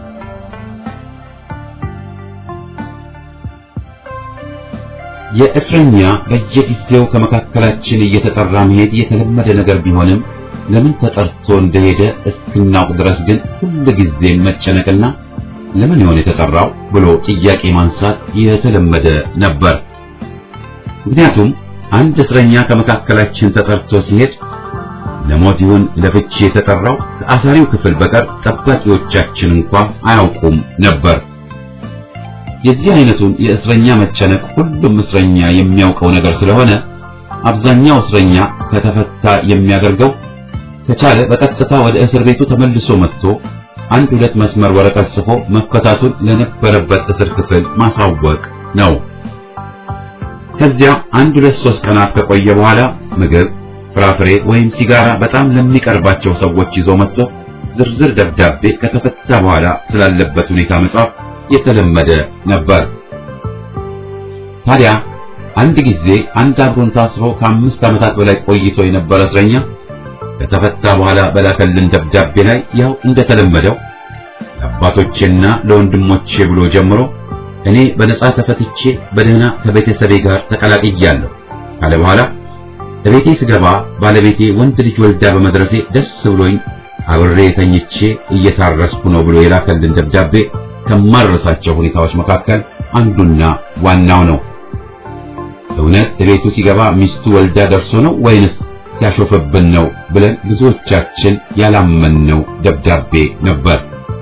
የእስረኛ በየጊዜው ከመካከላችን እየተጠራ መሄድ የተለመደ ነገር ቢሆንም ለምን ተጠርቶ እንደሄደ እስክናውቅ ድረስ ግን ሁሉ ጊዜ መጨነቅና ለምን ይሆን የተጠራው ብሎ ጥያቄ ማንሳት የተለመደ ነበር። ምክንያቱም አንድ እስረኛ ከመካከላችን ተጠርቶ ሲሄድ ለሞት ይሁን ለፍቺ የተጠራው ከአሳሪው ክፍል በቀር ጠባቂዎቻችን እንኳን አያውቁም ነበር። የዚህ አይነቱን የእስረኛ መጨነቅ ሁሉም እስረኛ የሚያውቀው ነገር ስለሆነ አብዛኛው እስረኛ ከተፈታ የሚያደርገው ከቻለ በቀጥታ ወደ እስር ቤቱ ተመልሶ መጥቶ 1-2 መስመር ወረቀት ጽፎ መፈታቱን ለነበረበት እስር ክፍል ማሳወቅ ነው። ከዚያ 1-2-3 ቀናት ከቆየ በኋላ ምግብ፣ ፍራፍሬ ወይም ሲጋራ በጣም ለሚቀርባቸው ሰዎች ይዞ መጥቶ ዝርዝር ደብዳቤ ከተፈታ በኋላ ስላለበት ሁኔታ መጻፍ የተለመደ ነበር። ታዲያ አንድ ጊዜ አንድ አብሮን ታስሮ ከ5 ዓመታት በላይ ቆይቶ የነበረ እስረኛ ከተፈታ በኋላ በላከልን ደብዳቤ ላይ ያው እንደተለመደው ለአባቶቼና ለወንድሞቼ ብሎ ጀምሮ እኔ በነጻ ተፈትቼ በደህና ከቤተሰቤ ጋር ተቀላቅያለሁ ካለ በኋላ ለቤቴ ስገባ ባለቤቴ ወንድ ልጅ ወልዳ በመድረሴ ደስ ብሎኝ አብሬ ተኝቼ እየታረስኩ ነው ብሎ የላከልን ደብዳቤ ከማረሳቸው ሁኔታዎች መካከል አንዱና ዋናው ነው። እውነት ቤቱ ሲገባ ሚስቱ ወልዳ ደርሶ ነው ወይንስ ሲያሾፈብን ነው ብለን ብዙዎቻችን ያላመንነው ደብዳቤ ነበር።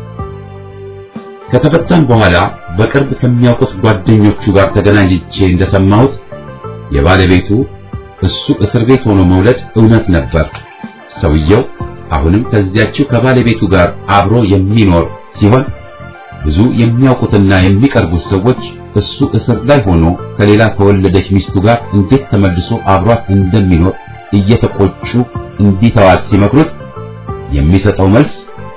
ከተፈታን በኋላ በቅርብ ከሚያውቁት ጓደኞቹ ጋር ተገናኝቼ እንደሰማሁት የባለቤቱ እሱ እስር ቤት ሆኖ መውለድ እውነት ነበር። ሰውየው አሁንም ከዚያችው ከባለቤቱ ጋር አብሮ የሚኖር ሲሆን ብዙ የሚያውቁትና የሚቀርቡት ሰዎች እሱ እስር ላይ ሆኖ ከሌላ ከወለደች ሚስቱ ጋር እንዴት ተመልሶ አብሯት እንደሚኖር እየተቆጩ እንዲተዋት ሲመክሩት የሚሰጠው መልስ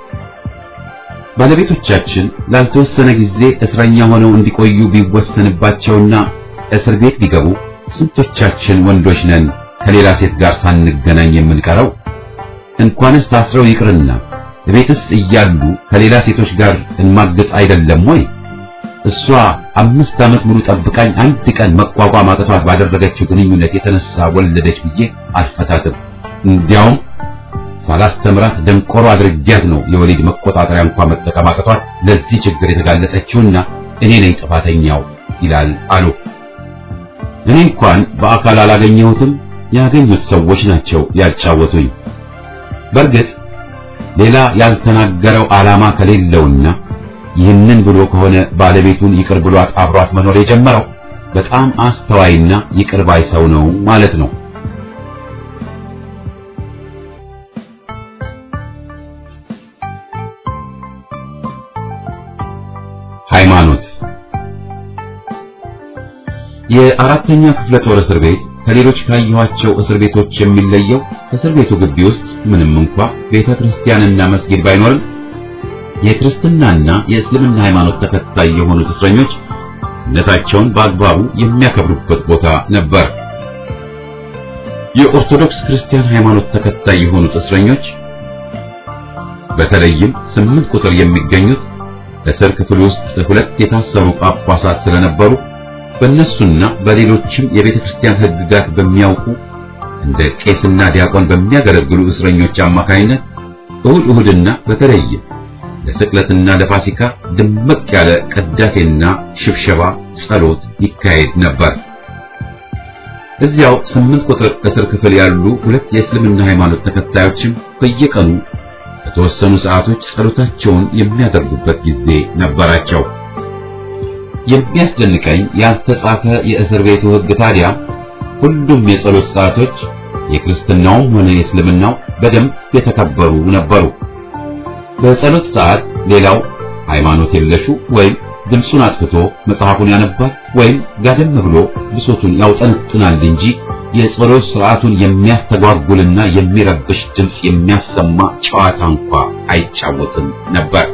ባለቤቶቻችን ላልተወሰነ ጊዜ እስረኛ ሆነው እንዲቆዩ ቢወሰንባቸውና እስር ቤት ቢገቡ ስንቶቻችን ወንዶች ነን ከሌላ ሴት ጋር ሳንገናኝ የምንቀረው? እንኳንስ ታስረው ይቅርና ቤትስ እያሉ ከሌላ ሴቶች ጋር እንማግጥ አይደለም ወይ? እሷ 5 ዓመት ሙሉ ጠብቃኝ አንድ ቀን መቋቋም አቅቷት ባደረገችው ግንኙነት የተነሳ ወለደች ብዬ አልፈታትም። እንዲያውም ሳላስተምራት ደንቆሮ አድርጊያት ነው የወሊድ መቆጣጠሪያ እንኳን መጠቀም አቅቷት ለዚህ ችግር የተጋለጠችውና እኔ ነኝ ጥፋተኛው ይላል አሉ። እኔ እንኳን በአካል አላገኘሁትም፣ ያገኙት ሰዎች ናቸው ያጫወቱኝ። በእርግጥ ሌላ ያልተናገረው ዓላማ ከሌለውና ይህንን ብሎ ከሆነ ባለቤቱን ይቅር ብሏት አብሯት መኖር የጀመረው በጣም አስተዋይና ይቅር ባይ ሰው ነው ማለት ነው። ሃይማኖት የአራተኛ ክፍለ ጦር እስር ቤት ከሌሎች ካየኋቸው እስር ቤቶች የሚለየው እስር ቤቱ ግቢ ውስጥ ምንም እንኳን ቤተ ክርስቲያንና መስጊድ ባይኖርም የክርስትናና የእስልምና ሃይማኖት ተከታይ የሆኑት እስረኞች እምነታቸውን በአግባቡ የሚያከብሩበት ቦታ ነበር። የኦርቶዶክስ ክርስቲያን ሃይማኖት ተከታይ የሆኑት እስረኞች በተለይም 8 ቁጥር የሚገኙት እስር ክፍል ውስጥ 2 የታሰሩ ጳጳሳት ስለነበሩ በእነሱና በሌሎችም የቤተ ክርስቲያን ሕግጋት በሚያውቁ እንደ ቄስና ዲያቆን በሚያገለግሉ እስረኞች አማካይነት እሁድና በተለይም ለስቅለትና ለፋሲካ ድምቅ ያለ ቅዳሴና ሽብሸባ ጸሎት ይካሄድ ነበር። እዚያው 8 ቁጥር እስር ክፍል ያሉ 2 የእስልምና ሃይማኖት ተከታዮችም በየቀኑ በተወሰኑ ሰዓቶች ጸሎታቸውን የሚያደርጉበት ጊዜ ነበራቸው። የሚያስደንቀኝ ያልተጻፈ የእስር ቤቱ ሕግ ታዲያ ሁሉም የጸሎት ሰዓቶች የክርስትናውም ሆነ የእስልምናው በደንብ የተከበሩ ነበሩ። በጸሎት ሰዓት ሌላው ሃይማኖት የለሹ ወይም ድምፁን አጥፍቶ መጽሐፉን ያነባል ወይም ጋደም ብሎ ብሶቱን ያውጠነጥናል እንጂ የጸሎት ሥርዓቱን የሚያስተጓጉልና የሚረብሽ ድምፅ የሚያሰማ ጨዋታ እንኳን አይጫወትም ነበር።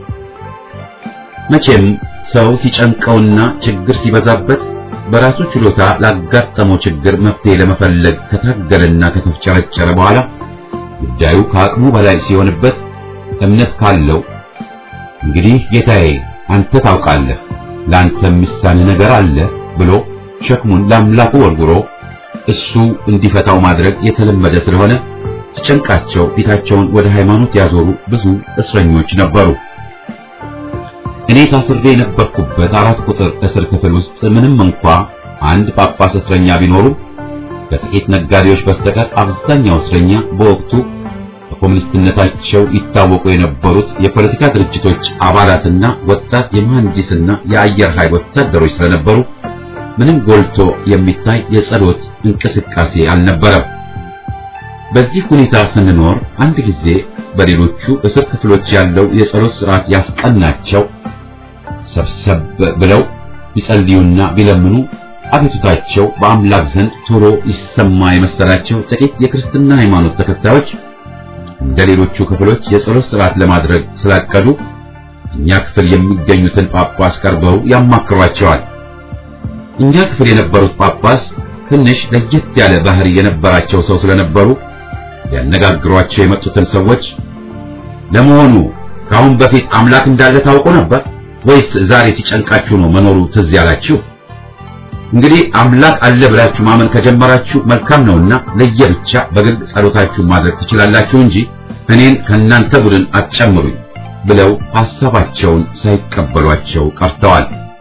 መቼም ሰው ሲጨንቀውና ችግር ሲበዛበት በራሱ ችሎታ ላጋጠመው ችግር መፍትሄ ለመፈለግ ከታገለና ከተፍጨረጨረ በኋላ ጉዳዩ ከአቅሙ በላይ ሲሆንበት እምነት ካለው እንግዲህ ጌታዬ አንተ ታውቃለህ፣ ላንተ የሚሳንህ ነገር አለ ብሎ ሸክሙን ለአምላኩ ወርውሮ እሱ እንዲፈታው ማድረግ የተለመደ ስለሆነ ሲጨንቃቸው ፊታቸውን ወደ ሃይማኖት ያዞሩ ብዙ እስረኞች ነበሩ። እኔ ታስሬ የነበርኩበት 4 ቁጥር እስር ክፍል ውስጥ ምንም እንኳን አንድ ጳጳስ እስረኛ ቢኖሩ ከጥቂት ነጋዴዎች በስተቀር አብዛኛው እስረኛ በወቅቱ በኮሙኒስትነታቸው ይታወቁ የነበሩት የፖለቲካ ድርጅቶች አባላትና ወጣት የመሐንዲስና የአየር ኃይል ወታደሮች ስለነበሩ ምንም ጎልቶ የሚታይ የጸሎት እንቅስቃሴ አልነበረም። በዚህ ሁኔታ ስንኖር አንድ ጊዜ በሌሎቹ እስር ክፍሎች ያለው የጸሎት ሥርዓት ያስቀናቸው ሰብሰብ ብለው ቢጸልዩና ቢለምኑ አቤቱታቸው በአምላክ ዘንድ ቶሎ ይሰማ የመሰላቸው ጥቂት የክርስትና ሃይማኖት ተከታዮች እንደሌሎቹ ክፍሎች የጸሎት ሥርዓት ለማድረግ ስላቀዱ እኛ ክፍል የሚገኙትን ጳጳስ ቀርበው ያማክሯቸዋል። እኛ ክፍል የነበሩት ጳጳስ ትንሽ ለየት ያለ ባህሪ የነበራቸው ሰው ስለነበሩ ያነጋግሯቸው የመጡትን ሰዎች ለመሆኑ ከአሁን በፊት አምላክ እንዳለ ታውቁ ነበር ወይስ ዛሬ ሲጨንቃችሁ ነው መኖሩ ትዝ ያላችሁ? እንግዲህ አምላክ አለ ብላችሁ ማመን ከጀመራችሁ መልካም ነውና ለየብቻ በግል ጸሎታችሁ ማድረግ ትችላላችሁ እንጂ እኔን ከናንተ ቡድን አትጨምሩኝ ብለው ሐሳባቸውን ሳይቀበሏቸው ቀርተዋል።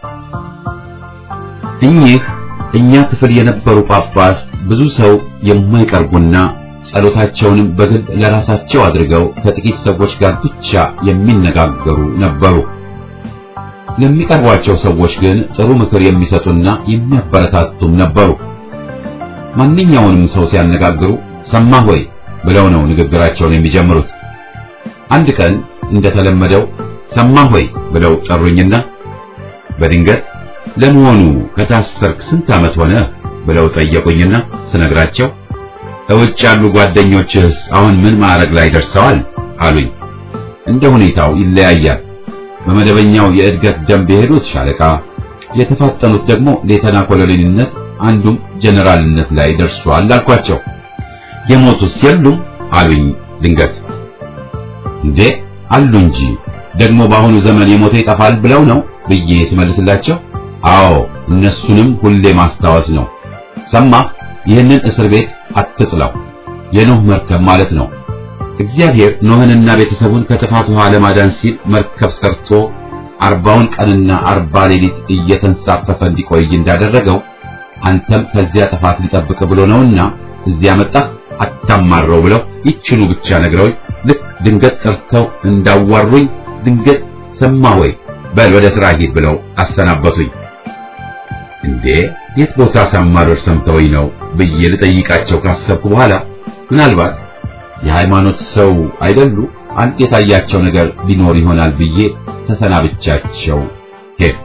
እኛ ክፍል የነበሩ ጳጳስ ብዙ ሰው የማይቀርቡና ጸሎታቸውንም በግል ለራሳቸው አድርገው ከጥቂት ሰዎች ጋር ብቻ የሚነጋገሩ ነበሩ። ለሚቀርቧቸው ሰዎች ግን ጥሩ ምክር የሚሰጡና የሚያበረታቱም ነበሩ። ማንኛውንም ሰው ሲያነጋግሩ ሰማህ ወይ ብለው ነው ንግግራቸውን የሚጀምሩት። አንድ ቀን እንደተለመደው ሰማህ ሆይ ብለው ጠሩኝና በድንገት ለመሆኑ ከታሰርክ ስንት ዓመት ሆነ ብለው ጠየቁኝና ስነግራቸው እውጭ ያሉ ጓደኞችህስ አሁን ምን ማዕረግ ላይ ደርሰዋል አሉኝ። እንደ ሁኔታው ይለያያል። በመደበኛው የእድገት ደንብ የሄዱት ሻለቃ፣ የተፋጠኑት ደግሞ ሌተና ኮሎኔልነት፣ አንዱም ጀነራልነት ላይ ደርሷል አልኳቸው። የሞቱስ የሉም አሉኝ ድንገት። እንዴ አሉ እንጂ ደግሞ በአሁኑ ዘመን የሞተ ይጠፋል ብለው ነው ብዬ ስመልስላቸው አዎ እነሱንም ሁሌ ማስታወስ ነው። ሰማህ ይህንን እስር ቤት አትጥላው፣ የኖህ መርከብ ማለት ነው። እግዚአብሔር ኖህንና ቤተሰቡን ከጥፋት ውሃ ለማዳን ሲል መርከብ ሰርቶ 40 ቀንና 40 ሌሊት እየተንሳፈፈ እንዲቆይ እንዳደረገው አንተም ከዚያ ጥፋት ሊጠብቅ ብሎ ነውና እዚያ መጣህ አታማረው ብለው ይችሉ ብቻ ነግረውኝ ልክ ድንገት ጠርተው እንዳዋሩኝ ድንገት ሰማህ ወይ በል ወደ ስራ ሂድ ብለው አሰናበቱኝ። እንዴ የት ቦታ ሳማረር ሰምተውኝ ነው ብዬ ልጠይቃቸው ካሰብኩ በኋላ ምናልባት የሃይማኖት ሰው አይደሉ አንድ የታያቸው ነገር ቢኖር ይሆናል ብዬ ተሰናብቻቸው ሄድ።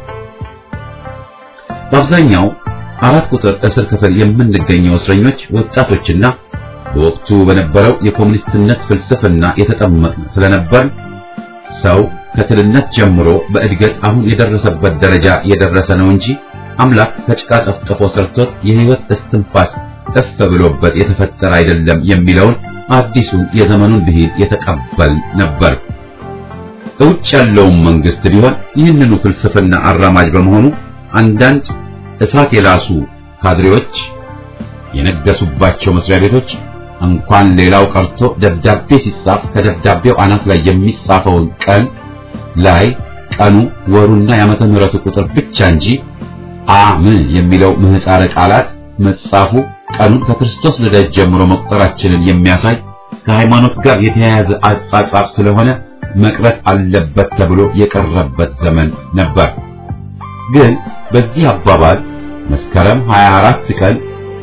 በአብዛኛው 4 ቁጥር እስር ክፍል የምንገኘው እስረኞች ወጣቶችና በወቅቱ በነበረው የኮሙኒስትነት ፍልስፍና የተጠመቅን ስለነበር ሰው ከትልነት ጀምሮ በእድገት አሁን የደረሰበት ደረጃ የደረሰ ነው እንጂ አምላክ ከጭቃ ጠፍጥፎ ሰርቶት የህይወት እስትንፋስ እፍ ብሎበት የተፈጠረ አይደለም የሚለውን አዲሱን የዘመኑን ብሂል የተቀበል ነበር። ውጭ ያለውን መንግስት ቢሆን ይህንኑ ፍልስፍና አራማጅ በመሆኑ አንዳንድ እሳት የላሱ ካድሬዎች የነገሱባቸው መስሪያ ቤቶች እንኳን ሌላው ቀርቶ ደብዳቤ ሲጻፍ ከደብዳቤው አናት ላይ የሚጻፈውን ቀን ላይ ቀኑ ወሩና የዓመተ ምህረቱ ቁጥር ብቻ እንጂ ምን የሚለው ምህጻረ ቃላት መጻፉ ቀኑን ከክርስቶስ ልደት ጀምሮ መቁጠራችንን የሚያሳይ ከሃይማኖት ጋር የተያያዘ አጻጻፍ ስለሆነ መቅረት አለበት ተብሎ የቀረበት ዘመን ነበር። ግን በዚህ አባባል መስከረም 24 ቀን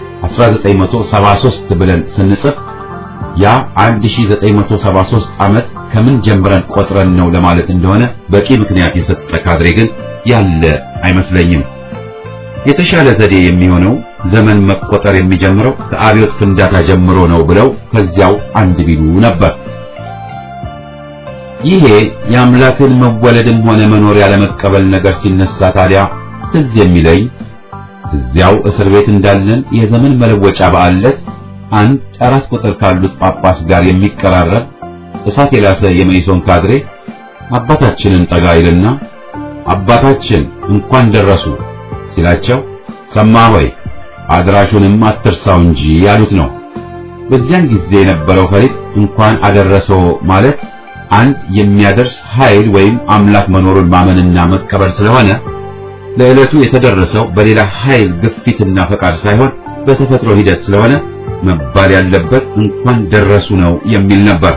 1973 ብለን ስንጽፍ ያ 1973 ዓመት ከምን ጀምረን ቆጥረን ነው ለማለት እንደሆነ በቂ ምክንያት የሰጠ ካድሬ ግን ያለ አይመስለኝም። የተሻለ ዘዴ የሚሆነው ዘመን መቆጠር የሚጀምረው ከአብዮት ፍንዳታ ጀምሮ ነው ብለው ከዚያው አንድ ቢሉ ነበር። ይሄ የአምላክን መወለድም ሆነ መኖር ያለመቀበል ነገር ሲነሳ ታዲያ ትዝ የሚለኝ እዚያው እስር ቤት እንዳለን የዘመን መለወጫ በዓል ዕለት አንድ 4 ቁጥር ካሉት ጳጳስ ጋር የሚቀራረብ እሳት የላሰ የመኢሶን ካድሬ አባታችንን ጠጋ ይልና አባታችን እንኳን ደረሱ ሲላቸው ሰማህ ሆይ አድራሹንም አትርሳው እንጂ ያሉት ነው። በዚያን ጊዜ የነበረው ፈሪጥ እንኳን አደረሰው ማለት አንድ የሚያደርስ ኃይል ወይም አምላክ መኖሩን ማመንና መቀበል ስለሆነ ለዕለቱ የተደረሰው በሌላ ኃይል ግፊትና ፈቃድ ሳይሆን በተፈጥሮ ሂደት ስለሆነ መባል ያለበት እንኳን ደረሱ ነው የሚል ነበር።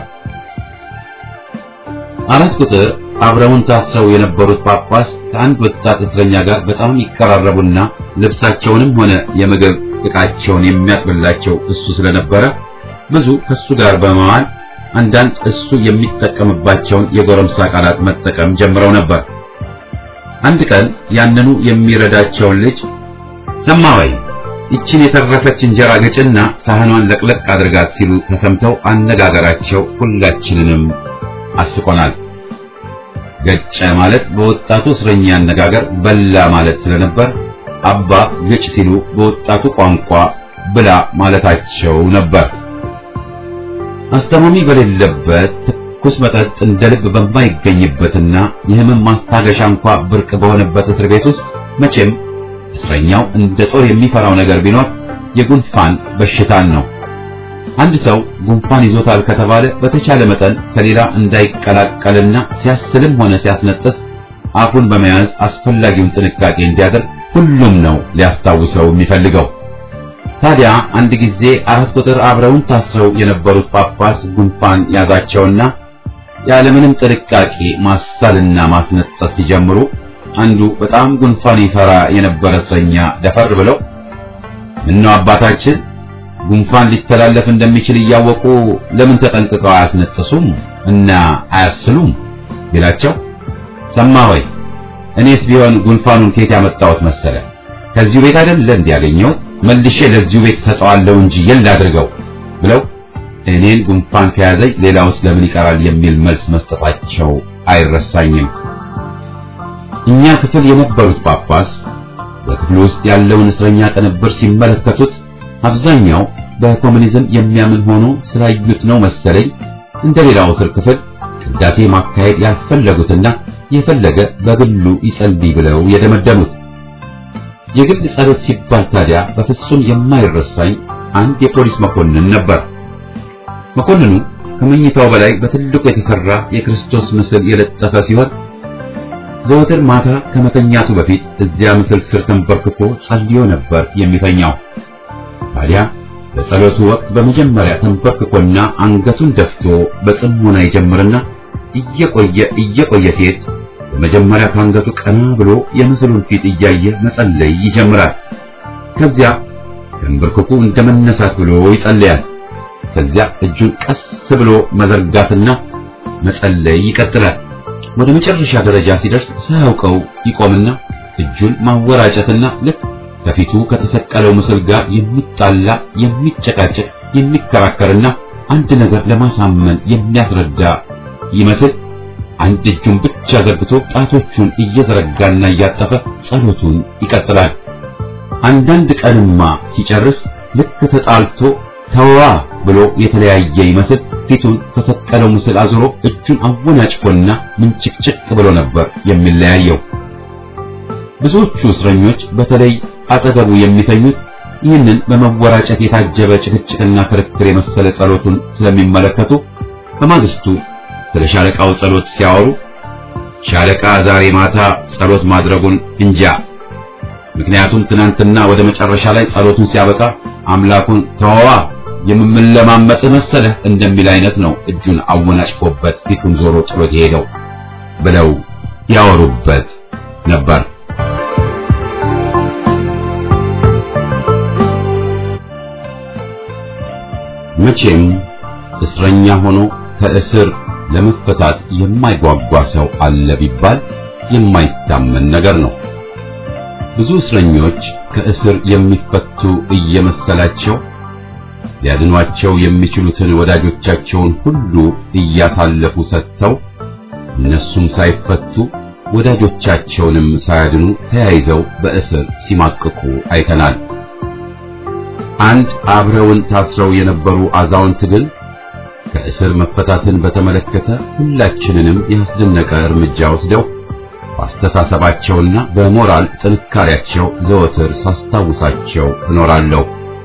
4 ቁጥር አብረውን ታስረው የነበሩት ጳጳስ ከአንድ ወጣት እስረኛ ጋር በጣም ይቀራረቡና ልብሳቸውንም ሆነ የምግብ ዕቃቸውን የሚያጥብላቸው እሱ ስለነበረ ብዙ ከሱ ጋር በመዋል አንዳንድ እሱ የሚጠቀምባቸውን የጎረምሳ ቃላት መጠቀም ጀምረው ነበር። አንድ ቀን ያንኑ የሚረዳቸውን ልጅ ሰማህ ወይ ይችን የተረፈች እንጀራ ገጭና ሳህኗን ለቅለቅ አድርጋት ሲሉ ተሰምተው አነጋገራቸው ሁላችንንም አስቆናል። ገጨ ማለት በወጣቱ እስረኛ አነጋገር በላ ማለት ስለነበር አባ ገጭ ሲሉ በወጣቱ ቋንቋ ብላ ማለታቸው ነበር። አስተማሚ በሌለበት ትኩስ መጠጥ እንደ ልብ በማይገኝበትና የህመም ማስታገሻ እንኳን ብርቅ በሆነበት እስር ቤት ውስጥ መቼም እስረኛው እንደ ጦር የሚፈራው ነገር ቢኖር የጉንፋን በሽታን ነው። አንድ ሰው ጉንፋን ይዞታል ከተባለ በተቻለ መጠን ከሌላ እንዳይቀላቀልና ሲያስልም ሆነ ሲያስነጥስ አፉን በመያዝ አስፈላጊውን ጥንቃቄ እንዲያደርግ ሁሉም ነው ሊያስታውሰው የሚፈልገው። ታዲያ አንድ ጊዜ 4 ቁጥር አብረውን ታስረው የነበሩት ጳጳስ ጉንፋን ያዛቸውና ያለምንም ጥንቃቄ ማሳልና ማስነጠስ ሲጀምሩ አንዱ በጣም ጉንፋን ይፈራ የነበረ እስረኛ ደፈር ብለው ምነው አባታችን ጉንፋን ሊተላለፍ እንደሚችል እያወቁ ለምን ተጠንቅቀው አያስነጥሱም እና አያስሉም ቢላቸው ሰማኸኝ? እኔስ ቢሆን ጉንፋኑን ከየት ያመጣሁት መሰለ? ከዚሁ ቤት አይደል እንዴ ያገኘሁት? መልሼ ለዚሁ ቤት ሰጠዋለሁ እንጂ የለ አድርገው ብለው እኔን ጉንፋን ከያዘኝ ሌላውስ ለምን ይቀራል የሚል መልስ መስጠታቸው አይረሳኝም። እኛ ክፍል የነበሩት ጳጳስ በክፍሉ ውስጥ ያለውን እስረኛ ቅንብር ሲመለከቱት አብዛኛው በኮሙኒዝም የሚያምን ሆኖ ስላዩት ነው መሰለኝ እንደሌላው እስር ክፍል ቅዳሴ ማካሄድ ያልፈለጉትና የፈለገ በግሉ ይጸልይ ብለው የደመደሙት። የግል ጸሎት ሲባል ታዲያ በፍጹም የማይረሳኝ አንድ የፖሊስ መኮንን ነበር። መኮንኑ ከመኝታው በላይ በትልቁ የተሰራ የክርስቶስ ምስል የለጠፈ ሲሆን ዘወትር ማታ ከመተኛቱ በፊት እዚያ ምስል ስር ተንበርክኮ ጸልዮ ነበር የሚተኛው። ታዲያ በጸሎቱ ወቅት በመጀመሪያ ተንበርክኮና አንገቱን ደፍቶ በጽሞና ይጀምርና እየቆየ ሲሄድ በመጀመሪያ ከአንገቱ ቀና ብሎ የምስሉን ፊት እያየ መጸለይ ይጀምራል። ከዚያ ተንበርክኮ እንደመነሳት ብሎ ይጸልያል። ከዚያ እጁን ቀስ ብሎ መዘርጋትና መጸለይ ይቀጥላል። ወደ መጨረሻ ደረጃ ሲደርስ ሳያውቀው ይቆምና እጁን ማወራጨትና ልክ ከፊቱ ከተሰቀለው ምስል ጋር የሚጣላ የሚጨቃጨቅ የሚከራከርና አንድ ነገር ለማሳመን የሚያስረዳ ይመስል አንድ እጁን ብቻ ዘርግቶ ጣቶቹን እየዘረጋና እያጠፈ ጸሎቱን ይቀጥላል። አንዳንድ ቀንማ ሲጨርስ ልክ ተጣልቶ ተዋ ብሎ የተለያየ ይመስል ፊቱን ተሰቀለው ምስል አዙሮ እጁን አወናጭፎና ምንጭቅጭቅ ብሎ ነበር የሚለያየው። ብዙዎቹ እስረኞች በተለይ አጠገቡ የሚተኙት ይህንን በመወራጨት የታጀበ ጭቅጭቅና ክርክር የመሰለ ጸሎቱን ስለሚመለከቱ በማግስቱ ስለ ሻለቃው ጸሎት ሲያወሩ ሻለቃ ዛሬ ማታ ጸሎት ማድረጉን እንጃ፣ ምክንያቱም ትናንትና ወደ መጨረሻ ላይ ጸሎቱን ሲያበቃ አምላኩን ተዋ የምንለማመጥ መሰለ እንደሚል አይነት ነው እጁን አወናጭፎበት ፊቱን ዞሮ ጥሎት ሄደው ብለው ያወሩበት ነበር። መቼም እስረኛ ሆኖ ከእስር ለመፈታት የማይጓጓ ሰው አለ ቢባል የማይታመን ነገር ነው። ብዙ እስረኞች ከእስር የሚፈቱ እየመሰላቸው ሊያድኗቸው የሚችሉትን ወዳጆቻቸውን ሁሉ እያሳለፉ ሰጥተው እነሱም ሳይፈቱ ወዳጆቻቸውንም ሳያድኑ ተያይዘው በእስር ሲማቅቁ አይተናል። አንድ አብረውን ታስረው የነበሩ አዛውንት ግን ከእስር መፈታትን በተመለከተ ሁላችንንም ያስደነቀ እርምጃ ወስደው በአስተሳሰባቸውና በሞራል ጥንካሬያቸው ዘወትር ሳስታውሳቸው እኖራለሁ።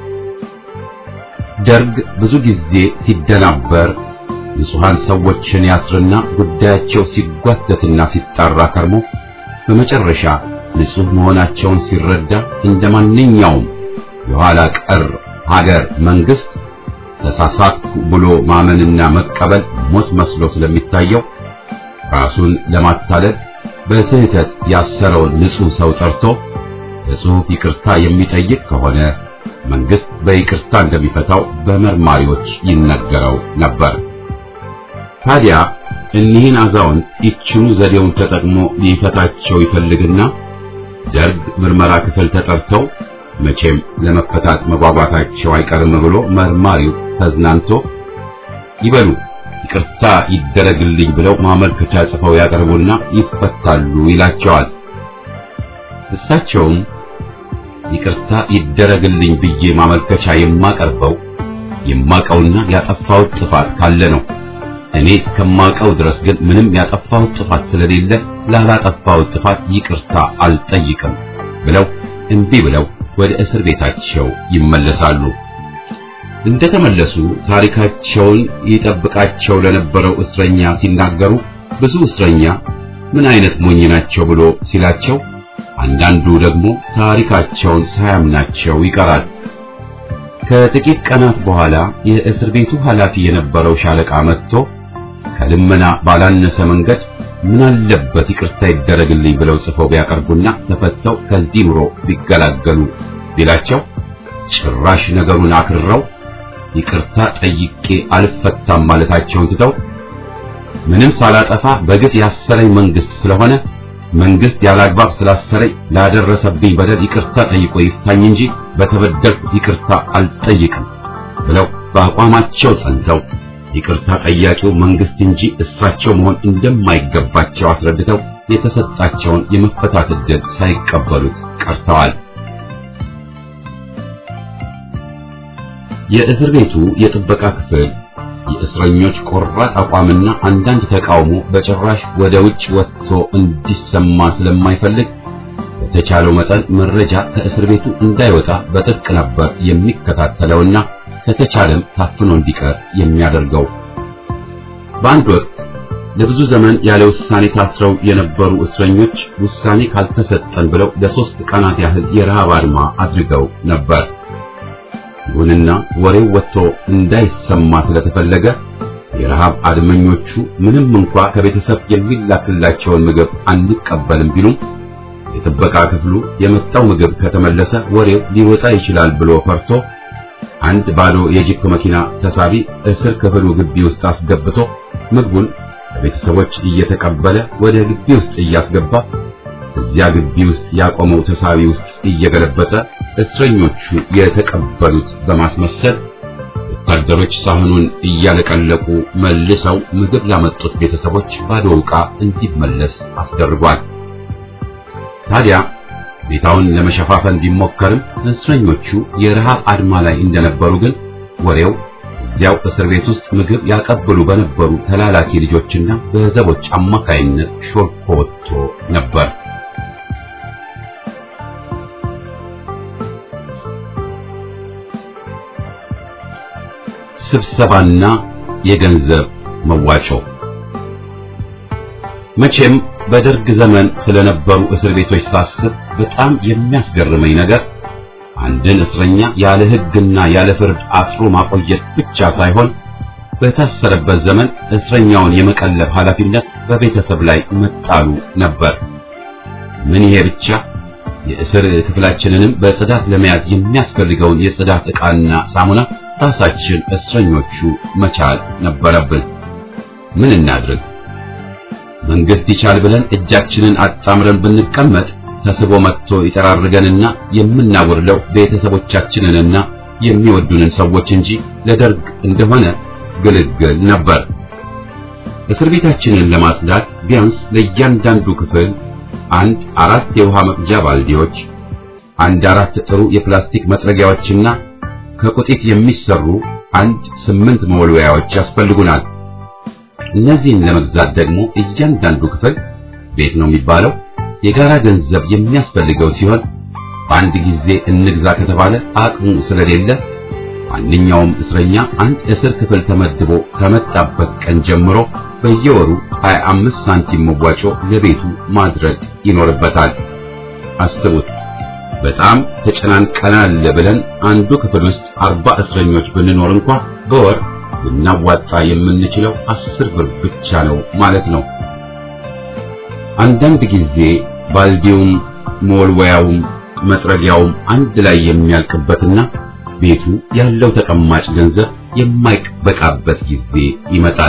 ደርግ ብዙ ጊዜ ሲደናበር ንጹሃን ሰዎችን ያስርና ጉዳያቸው ሲጓተትና ሲጣራ ከርሞ በመጨረሻ ንጹህ መሆናቸውን ሲረዳ እንደማንኛውም የኋላ ቀር ሀገር መንግስት ተሳሳትኩ ብሎ ማመንና መቀበል ሞት መስሎ ስለሚታየው ራሱን ለማታለል በስህተት ያሰረውን ንጹህ ሰው ጠርቶ በጽሑፍ ይቅርታ የሚጠይቅ ከሆነ መንግስት በይቅርታ እንደሚፈታው በመርማሪዎች ይነገረው ነበር። ታዲያ እኒህን አዛውንት ይችኑ ዘዴውን ተጠቅሞ ሊፈታቸው ይፈልግና ደርግ ምርመራ ክፍል ተጠርተው መቼም ለመፈታት መጓጓታቸው አይቀርም ብሎ መርማሪው ተዝናንቶ ይበሉ ይቅርታ ይደረግልኝ ብለው ማመልከቻ ጽፈው ያቀርቡና ይፈታሉ ይላቸዋል። እሳቸውም ይቅርታ ይደረግልኝ ብዬ ማመልከቻ የማቀርበው የማቀውና ያጠፋሁት ጥፋት ካለ ነው። እኔ እስከማቀው ድረስ ግን ምንም ያጠፋሁት ጥፋት ስለሌለ ላላጠፋሁት ጥፋት ይቅርታ አልጠይቅም ብለው እንቢ ብለው ወደ እስር ቤታቸው ይመለሳሉ። እንደተመለሱ ታሪካቸውን ይጠብቃቸው ለነበረው እስረኛ ሲናገሩ ብዙ እስረኛ ምን አይነት ሞኝ ናቸው ብሎ ሲላቸው፣ አንዳንዱ ደግሞ ታሪካቸውን ሳያምናቸው ይቀራል። ከጥቂት ቀናት በኋላ የእስር ቤቱ ኃላፊ የነበረው ሻለቃ መጥቶ ከልመና ባላነሰ መንገድ ምን አለበት ይቅርታ ይደረግልኝ ብለው ጽፈው ቢያቀርቡና ተፈተው ከዚህ ኑሮ ቢገላገሉ ቢላቸው ጭራሽ ነገሩን አክርረው ይቅርታ ጠይቄ አልፈታም ማለታቸውን ትተው ምንም ሳላጠፋ በግፍ ያሰረኝ መንግስት ስለሆነ መንግስት ያላግባብ ስላሰረኝ ላደረሰብኝ በደል ይቅርታ ጠይቆ ይፍታኝ እንጂ በተበደልኩ ይቅርታ አልጠይቅም ብለው በአቋማቸው ጸንተው ይቅርታ ጠያቂው መንግስት እንጂ እሳቸው መሆን እንደማይገባቸው አስረድተው የተሰጣቸውን የመፈታት ዕድል ሳይቀበሉት ቀርተዋል። የእስር ቤቱ የጥበቃ ክፍል የእስረኞች ቆራጥ አቋምና አንዳንድ ተቃውሞ በጭራሽ ወደ ውጭ ወጥቶ እንዲሰማ ስለማይፈልግ በተቻለው መጠን መረጃ ከእስር ቤቱ እንዳይወጣ በጥብቅ ነበር የሚከታተለውና ከተቻለም ታፍኖ እንዲቀር የሚያደርገው። በአንድ ወቅት ለብዙ ዘመን ያለ ውሳኔ ታስረው የነበሩ እስረኞች ውሳኔ ካልተሰጠን ብለው ለ3 ቀናት ያህል የረሃብ አድማ አድርገው ነበር። ይሁንና ወሬው ወጥቶ እንዳይሰማ ስለተፈለገ የረሃብ አድመኞቹ ምንም እንኳ ከቤተሰብ የሚላክላቸውን ምግብ አንቀበልም ቢሉም የጥበቃ ክፍሉ የመጣው ምግብ ከተመለሰ ወሬው ሊወጣ ይችላል ብሎ ፈርቶ አንድ ባዶ የጂፕ መኪና ተሳቢ እስር ክፍሉ ግቢ ውስጥ አስገብቶ ምግቡን ከቤተሰቦች እየተቀበለ ወደ ግቢ ውስጥ እያስገባ እዚያ ግቢ ውስጥ ያቆመው ተሳቢ ውስጥ እየገለበጠ እስረኞቹ የተቀበሉት በማስመሰል ወታደሮች ሳህኑን እያለቀለቁ መልሰው ምግብ ላመጡት ቤተሰቦች ባዶ ዕቃ እንዲመለስ አስደርጓል። ታዲያ ቤታውን ለመሸፋፈን ቢሞከርም እስረኞቹ የረሃብ አድማ ላይ እንደነበሩ ግን ወሬው እዚያው እስር ቤት ውስጥ ምግብ ያቀብሉ በነበሩ ተላላኪ ልጆችና በዘቦች አማካይነት ሾልኮ ወጥቶ ነበር። ስብሰባና የገንዘብ መዋጮ። መቼም በደርግ ዘመን ስለነበሩ እስር ቤቶች ሳስብ በጣም የሚያስገርመኝ ነገር አንድን እስረኛ ያለ ሕግና ያለ ፍርድ አስሮ ማቆየት ብቻ ሳይሆን በታሰረበት ዘመን እስረኛውን የመቀለብ ኃላፊነት በቤተሰብ ላይ መጣሉ ነበር። ምን ይሄ ብቻ! የእስር ክፍላችንንም በጽዳት ለመያዝ የሚያስፈልገውን የጽዳት ዕቃና ሳሙና ራሳችን እስረኞቹ መቻል ነበረብን። ምን እናድርግ? መንግስት ይቻል ብለን እጃችንን አጣምረን ብንቀመጥ ተስቦ መጥቶ ይጠራርገንና የምናወርደው ቤተሰቦቻችንንና የሚወዱንን ሰዎች እንጂ ለደርግ እንደሆነ ግልግል ነበር። እስር ቤታችንን ለማጽዳት ቢያንስ ለእያንዳንዱ ክፍል 4 የውሃ መቅጃ ባልዲዎች፣ 4 ጥሩ የፕላስቲክ መጥረጊያዎችና ከቁጢት የሚሰሩ 8 መወልወያዎች ያስፈልጉናል። እነዚህን ለመግዛት ደግሞ እያንዳንዱ ክፍል ቤት ነው የሚባለው የጋራ ገንዘብ የሚያስፈልገው ሲሆን በአንድ ጊዜ እንግዛ ከተባለ አቅሙ ስለሌለ ማንኛውም እስረኛ አንድ እስር ክፍል ተመድቦ ከመጣበት ቀን ጀምሮ በየወሩ 25 ሳንቲም መዋጮ ለቤቱ ማድረግ ይኖርበታል። አስቡት፣ በጣም ተጨናንቀናል ብለን አንዱ ክፍል ውስጥ 40 እስረኞች ብንኖር እንኳን በወር ልናዋጣ የምንችለው 10 ብር ብቻ ነው ማለት ነው። አንዳንድ ጊዜ ባልዲውም መወልወያውም መጥረጊያውም አንድ ላይ የሚያልቅበትና ቤቱ ያለው ተቀማጭ ገንዘብ የማይበቃበት ጊዜ ይመጣል።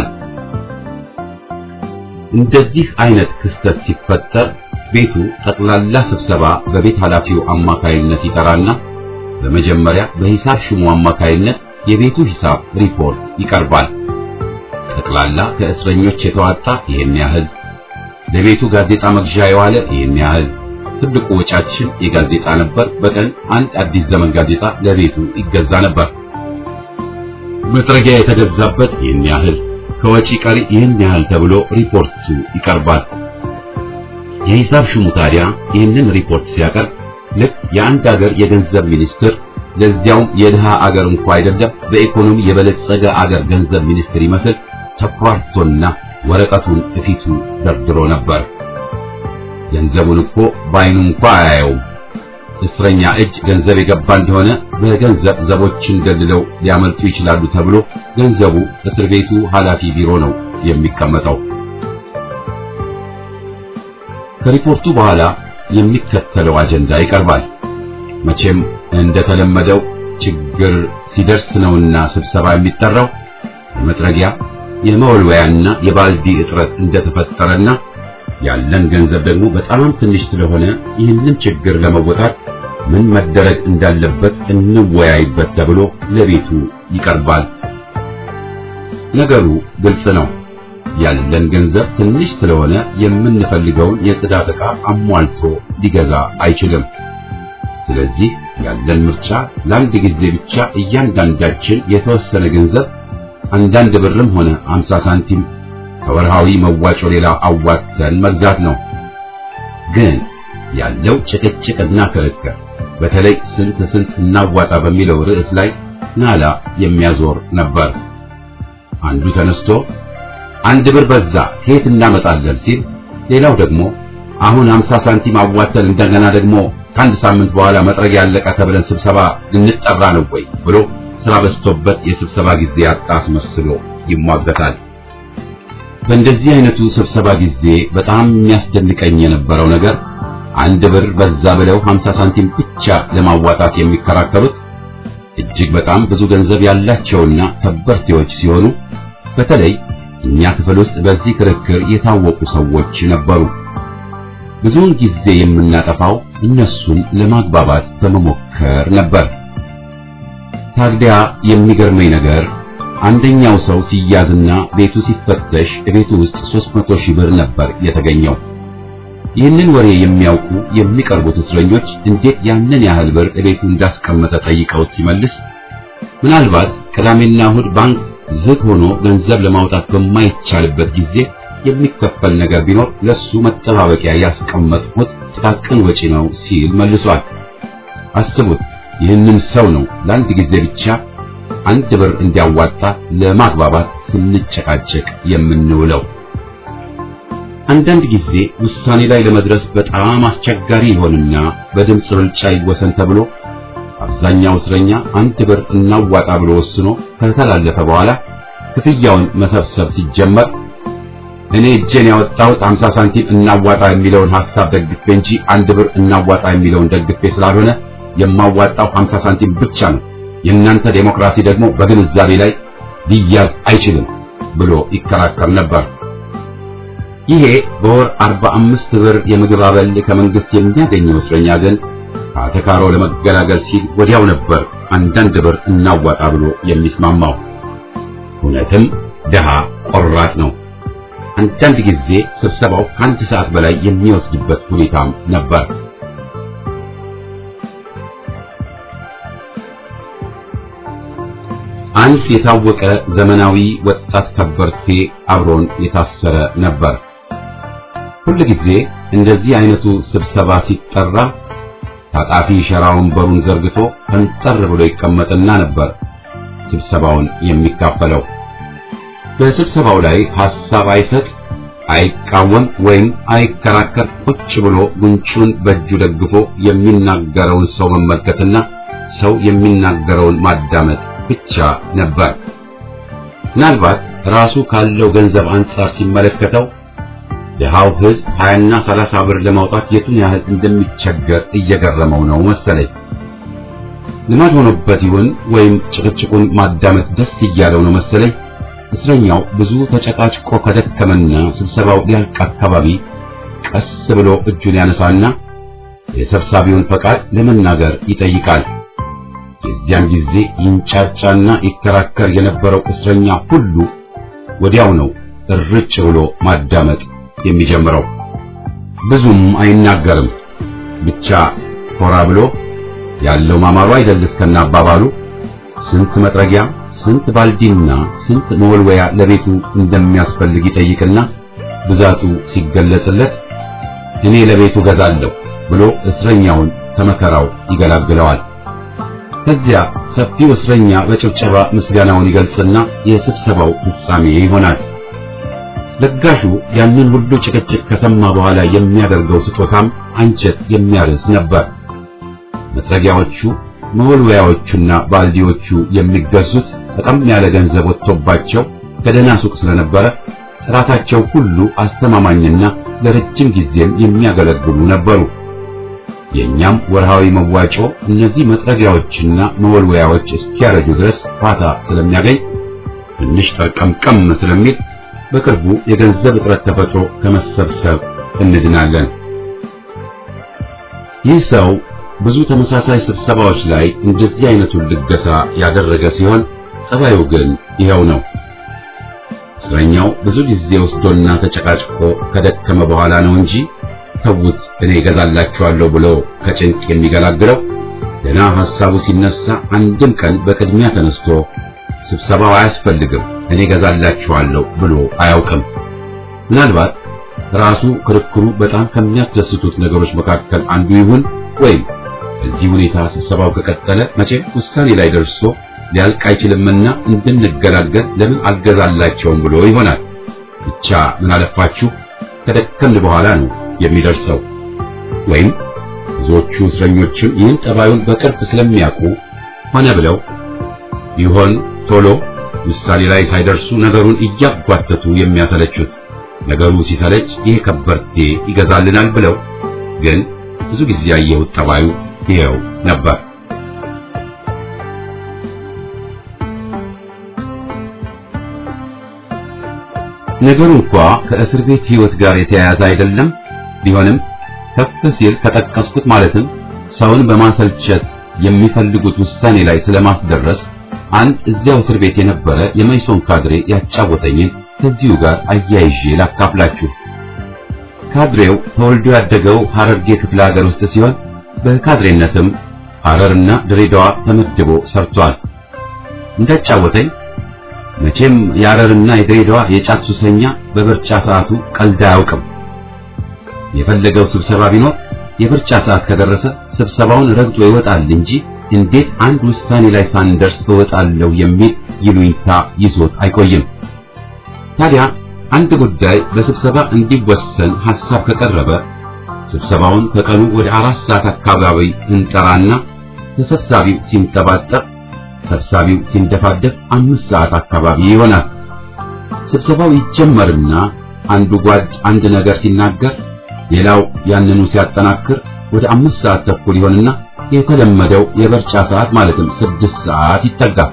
እንደዚህ አይነት ክስተት ሲፈጠር ቤቱ ጠቅላላ ስብሰባ በቤት ኃላፊው አማካይነት ይጠራና በመጀመሪያ በሂሳብ ሹሙ አማካይነት የቤቱ ሂሳብ ሪፖርት ይቀርባል። ጠቅላላ ከእስረኞች የተዋጣ ይሄን ያህል፣ ለቤቱ ጋዜጣ መግዣ የዋለ ይሄን ያህል፣ ትልቁ ወጫችን የጋዜጣ ነበር። በቀን አንድ አዲስ ዘመን ጋዜጣ ለቤቱ ይገዛ ነበር። መጥረጊያ የተገዛበት ይሄን ያህል፣ ከወጪ ቀሪ ይሄን ያህል ተብሎ ሪፖርቱ ይቀርባል። የሂሳብ ሹሙ ታዲያ ይህንን ሪፖርት ሲያቀርብ ልክ የአንድ ሀገር የገንዘብ ሚኒስትር ለዚያውም የድሃ አገር እንኳን አይደለም በኢኮኖሚ የበለጸገ አገር ገንዘብ ሚኒስትር ይመስል ተኩራርቶና ወረቀቱን እፊቱ ደርድሮ ነበር። ገንዘቡን እኮ ባይኑ እንኳን አያየውም። እስረኛ እጅ ገንዘብ የገባ እንደሆነ በገንዘብ ዘቦችን ገድለው ሊያመልጡ ይችላሉ ተብሎ ገንዘቡ እስር ቤቱ ኃላፊ ቢሮ ነው የሚቀመጠው። ከሪፖርቱ በኋላ የሚከተለው አጀንዳ ይቀርባል። መቼም እንደተለመደው ችግር ሲደርስ ነውና ስብሰባ የሚጠራው። የመጥረጊያ፣ የመወልወያና የባልዲ እጥረት እንደተፈጠረና ያለን ገንዘብ ደግሞ በጣም ትንሽ ስለሆነ ይህንን ችግር ለመወጣት ምን መደረግ እንዳለበት እንወያይበት ተብሎ ለቤቱ ይቀርባል። ነገሩ ግልጽ ነው። ያለን ገንዘብ ትንሽ ስለሆነ የምንፈልገውን የጽዳት ዕቃ አሟልቶ ሊገዛ አይችልም። ስለዚህ ያለን ምርጫ ለአንድ ጊዜ ብቻ እያንዳንዳችን የተወሰነ ገንዘብ አንዳንድ ብርም ሆነ 50 ሳንቲም ከወርሃዊ መዋጮ ሌላ አዋጥተን መግዛት ነው። ግን ያለው ጭቅጭቅና ክርክር በተለይ ስንት እናዋጣ በሚለው ርዕስ ላይ ናላ የሚያዞር ነበር። አንዱ ተነስቶ አንድ ብር በዛ ከየት እናመጣለን ሲል፣ ሌላው ደግሞ አሁን 50 ሳንቲም አዋጥተን እንደገና ደግሞ ከአንድ ሳምንት በኋላ መጥረጊያ ያለቀ ተብለን ስብሰባ ልንጠራ ነው ወይ ብሎ ስራ በዝቶበት የስብሰባ ጊዜ ያጣ አስመስሎ ይሟገታል። በእንደዚህ አይነቱ ስብሰባ ጊዜ በጣም የሚያስደንቀኝ የነበረው ነገር አንድ ብር በዛ ብለው 50 ሳንቲም ብቻ ለማዋጣት የሚከራከሩት እጅግ በጣም ብዙ ገንዘብ ያላቸውና ከበርቴዎች ሲሆኑ በተለይ እኛ ክፍል ውስጥ በዚህ ክርክር የታወቁ ሰዎች ነበሩ። ብዙውን ጊዜ የምናጠፋው እነሱን ለማግባባት በመሞከር ነበር። ታዲያ የሚገርመኝ ነገር አንደኛው ሰው ሲያዝና ቤቱ ሲፈተሽ ቤቱ ውስጥ 300 ሺህ ብር ነበር የተገኘው። ይህንን ወሬ የሚያውቁ የሚቀርቡት እስረኞች እንዴት ያንን ያህል ብር ቤቱ እንዳስቀመጠ ጠይቀውት ሲመልስ ምናልባት ቅዳሜና እሁድ ባንክ ዝግ ሆኖ ገንዘብ ለማውጣት በማይቻልበት ጊዜ የሚከፈል ነገር ቢኖር ለሱ መጠባበቂያ ያስቀመጥኩት ጥቃቅን ወጪ ነው ሲል መልሷል። አስቡት፣ ይህንን ሰው ነው ለአንድ ጊዜ ብቻ አንድ ብር እንዲያዋጣ ለማግባባት ስንጨቃጨቅ የምንውለው። አንዳንድ ጊዜ ውሳኔ ላይ ለመድረስ በጣም አስቸጋሪ ይሆንና በድምፅ ብልጫ ይወሰን ተብሎ አብዛኛው እስረኛ አንድ ብር እናዋጣ ብሎ ወስኖ ከተላለፈ በኋላ ክፍያውን መሰብሰብ ሲጀመር እኔ እጄን ያወጣሁት 50 ሳንቲም እናዋጣ የሚለውን ሐሳብ ደግፌ እንጂ አንድ ብር እናዋጣ የሚለውን ደግፌ ስላልሆነ የማዋጣው 50 ሳንቲም ብቻ ነው፣ የእናንተ ዴሞክራሲ ደግሞ በግንዛቤ ላይ ሊያዝ አይችልም ብሎ ይከራከር ነበር። ይሄ በወር 45 ብር የምግብ አበል ከመንግስት የሚያገኘው እስረኛ ግን አተካሮ ለመገላገል ሲል ወዲያው ነበር አንዳንድ ብር እናዋጣ ብሎ የሚስማማው። እውነትም ደሃ ቆራጥ ነው። አንዳንድ ጊዜ ስብሰባው ከአንድ ሰዓት በላይ የሚወስድበት ሁኔታም ነበር። አንድ የታወቀ ዘመናዊ ወጣት ከበርቴ አብሮን የታሰረ ነበር። ሁሉ ጊዜ እንደዚህ አይነቱ ስብሰባ ሲጠራ ታጣፊ ሸራ ወንበሩን ዘርግቶ ፈንጠር ብሎ ይቀመጥና ነበር ስብሰባውን የሚካፈለው። በስብሰባው ላይ ሐሳብ አይሰጥ፣ አይቃወም ወይም አይከራከር። ቁጭ ብሎ ጉንጩን በእጁ ደግፎ የሚናገረውን ሰው መመልከትና ሰው የሚናገረውን ማዳመጥ ብቻ ነበር። ምናልባት ራሱ ካለው ገንዘብ አንጻር ሲመለከተው ደሃው ሕዝብ 20 እና 30 ብር ለማውጣት የቱን ያህል እንደሚቸገር እየገረመው ነው መሰለኝ። ልማድ ሆኖበት ይሁን ወይም ጭቅጭቁን ማዳመጥ ደስ እያለው ነው መሰለኝ እስረኛው ብዙ ተጨቃጭቆ ከደከመና ስብሰባው ሊያልቅ አካባቢ ቀስ ብሎ እጁን ያነሳና የሰብሳቢውን ፈቃድ ለመናገር ይጠይቃል። የዚያን ጊዜ ይንጫጫና ይከራከር የነበረው እስረኛ ሁሉ ወዲያው ነው እርጭ ብሎ ማዳመጥ የሚጀምረው። ብዙም አይናገርም፣ ብቻ ኮራ ብሎ ያለው ማማሩ አይደል እስከና አባባሉ ስንት መጥረጊያ፣ ስንት ባልዲና ስንት መወልወያ ለቤቱ እንደሚያስፈልግ ይጠይቅና ብዛቱ ሲገለጽለት እኔ ለቤቱ ገዛለሁ ብሎ እስረኛውን ከመከራው ይገላግለዋል። ከዚያ ሰፊው እስረኛ በጭብጨባ ምስጋናውን ይገልጽና የስብሰባው ፍጻሜ ይሆናል። ለጋሹ ያንን ሁሉ ጭቅጭቅ ከሰማ በኋላ የሚያደርገው ስጦታም አንጀት የሚያርስ ነበር። መጥረጊያዎቹ፣ መወልወያዎቹና ባልዲዎቹ የሚገዙት በጣም ያለ ገንዘብ ወጥቶባቸው ከደህና ሱቅ ስለነበረ ጥራታቸው ሁሉ አስተማማኝና ለረጅም ጊዜም የሚያገለግሉ ነበሩ። የኛም ወርሃዊ መዋጮ እነዚህ መጥረጊያዎችና መወልወያዎች እስኪያረጁ ድረስ ፋታ ስለሚያገኝ ትንሽ ጠርቀምቀም ስለሚል በቅርቡ የገንዘብ እጥረት ተፈጥሮ ከመሰብሰብ እንድናለን። ይህ ሰው ብዙ ተመሳሳይ ስብሰባዎች ላይ እንደዚህ አይነቱን ልገሳ ያደረገ ሲሆን ጸባዩ ግን ይሄው ነው። እስረኛው ብዙ ጊዜ ወስዶና ተጨቃጭቆ ከደከመ በኋላ ነው እንጂ ተውት እኔ እገዛላችኋለሁ ብሎ ከጭንቅ የሚገላግለው ገና ሐሳቡ ሲነሳ አንድም ቀን በቅድሚያ ተነስቶ ስብሰባው አያስፈልግም እኔ እገዛላችኋለሁ ብሎ አያውቅም። ምናልባት ራሱ ክርክሩ በጣም ከሚያስደስቱት ነገሮች መካከል አንዱ ይሁን ወይም በዚህ ሁኔታ ስብሰባው ከቀጠለ መቼም ውሳኔ ላይ ደርሶ ሊያልቅ አይችልምና እንድንገላገል ለምን አልገዛላቸውም ብሎ ይሆናል። ብቻ ምን አለፋችሁ ከደከምን በኋላ ነው የሚደርሰው። ወይም ብዙዎቹ እስረኞችም ይህን ጠባዩን በቅርብ ስለሚያውቁ ሆነ ብለው ይሆን ቶሎ ውሳኔ ላይ ሳይደርሱ ነገሩን እያጓተቱ የሚያሰለቹት። ነገሩ ሲሰለች ይሄ ከበርቴ ይገዛልናል ብለው ግን ብዙ ጊዜ ያየሁት ጠባዩ ይሄው ነበር። ነገሩ እንኳን ከእስር ቤት ህይወት ጋር የተያያዘ አይደለም። ቢሆንም ከፍ ሲል ከጠቀስኩት ማለትም ሰውን በማሰልቸት የሚፈልጉት ውሳኔ ላይ ስለማስደረስ አንድ እዚያው እስር ቤት የነበረ የመይሶን ካድሬ ያጫወተኝን ከዚሁ ጋር አያይዤ ላካፍላችሁ። ካድሬው ተወልዶ ያደገው ሐረርጌ ክፍለ ሀገር ውስጥ ሲሆን በካድሬነትም ሐረርና ድሬዳዋ ተመድቦ ሰርቷል። እንዳጫወተኝ መቼም የሐረርና የድሬዳዋ የጫት ሱሰኛ በብርጫ ሰዓቱ ቀልድ አያውቅም። የፈለገው ስብሰባ ቢኖር የብርጫ ሰዓት ከደረሰ ስብሰባውን ረግጦ ይወጣል እንጂ እንዴት አንድ ውሳኔ ላይ ሳንደርስ እወጣለሁ የሚል ይሉኝታ ይዞት አይቆይም። ታዲያ አንድ ጉዳይ በስብሰባ እንዲወሰን ሐሳብ ከቀረበ ስብሰባውን ከቀኑ ወደ 4 ሰዓት አካባቢ እንጠራና ተሰብሳቢው ሲንጠባጠብ ሰብሳቢው ሲንደፋደፍ 5 ሰዓት አካባቢ ይሆናል። ስብሰባው ይጀመርና አንዱ ጓድ አንድ ነገር ሲናገር ሌላው ያንኑ ሲያጠናክር ወደ 5 ሰዓት ተኩል ይሆንና የተለመደው የበርጫ ሰዓት ማለትም 6 ሰዓት ይጠጋል።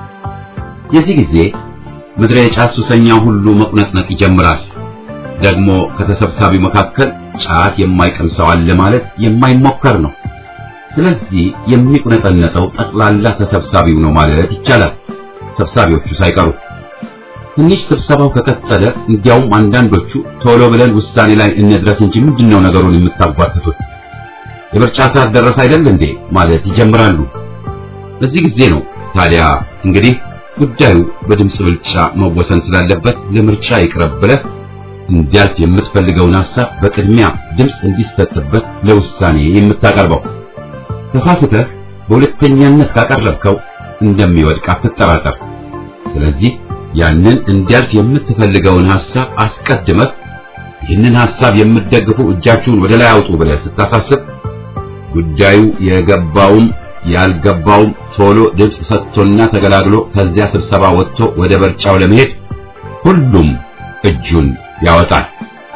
የዚህ ጊዜ ምድረ የጫት ሱሰኛ ሁሉ መቁነጥነጥ ይጀምራል። ደግሞ ከተሰብሳቢው መካከል ጫት የማይቀምሰው አለ ማለት የማይሞከር ነው። ስለዚህ የሚቁነጠነጠው ጠቅላላ ተሰብሳቢው ነው ማለት ይቻላል፣ ሰብሳቢዎቹ ሳይቀሩ። ትንሽ ስብሰባው ከቀጠለ እንዲያውም አንዳንዶቹ ቶሎ ብለን ውሳኔ ላይ እንድረስ እንጂ ምንድነው ነገሩን የምታጓትቱት የምርጫ ሰዓት ደረሰ አይደል እንዴ ማለት ይጀምራሉ። በዚህ ጊዜ ነው ታዲያ እንግዲህ ጉዳዩ በድምጽ ብልጫ መወሰን ስላለበት ለምርጫ ይቅረብ ብለህ እንዲያልፍ የምትፈልገውን ሐሳብ በቅድሚያ ድምጽ እንዲሰጥበት ለውሳኔ የምታቀርበው። ተሳስተህ በሁለተኛነት ካቀረብከው እንደሚወድቅ አትጠራጠር። ስለዚህ ያንን እንዲያልፍ የምትፈልገውን ሐሳብ አስቀድመህ ይህንን ሐሳብ የምትደግፉ እጃችሁን ወደ ላይ አውጡ ብለህ ስታሳስብ ጉዳዩ የገባውም ያልገባውም ቶሎ ድምጽ ሰጥቶና ተገላግሎ ከዚያ ስብሰባ ወጥቶ ወደ በርጫው ለመሄድ ሁሉም እጁን ያወጣል።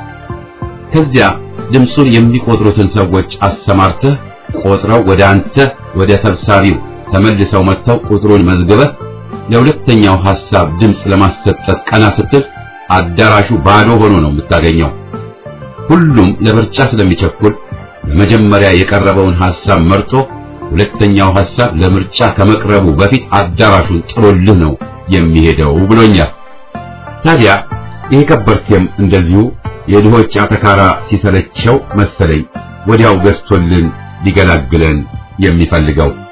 ከዚያ ድምጹን የሚቆጥሩትን ሰዎች አሰማርተህ ቆጥረው ወደ አንተ ወደ ሰብሳቢው ተመልሰው መጥተው ቁጥሩን መዝግበህ ለሁለተኛው ሐሳብ ድምጽ ለማሰጠት ቀና ስትል አዳራሹ ባዶ ሆኖ ነው የምታገኘው። ሁሉም ለብርጫ ስለሚቸኩል በመጀመሪያ የቀረበውን ሐሳብ መርጦ ሁለተኛው ሐሳብ ለምርጫ ከመቅረቡ በፊት አዳራሹን ጥሎልህ ነው የሚሄደው ብሎኛል። ታዲያ ይሄ ከበርቴም እንደዚሁ የድሆች አተካራ ሲሰለቸው መሰለኝ ወዲያው ገዝቶልን ሊገላግለን የሚፈልገው።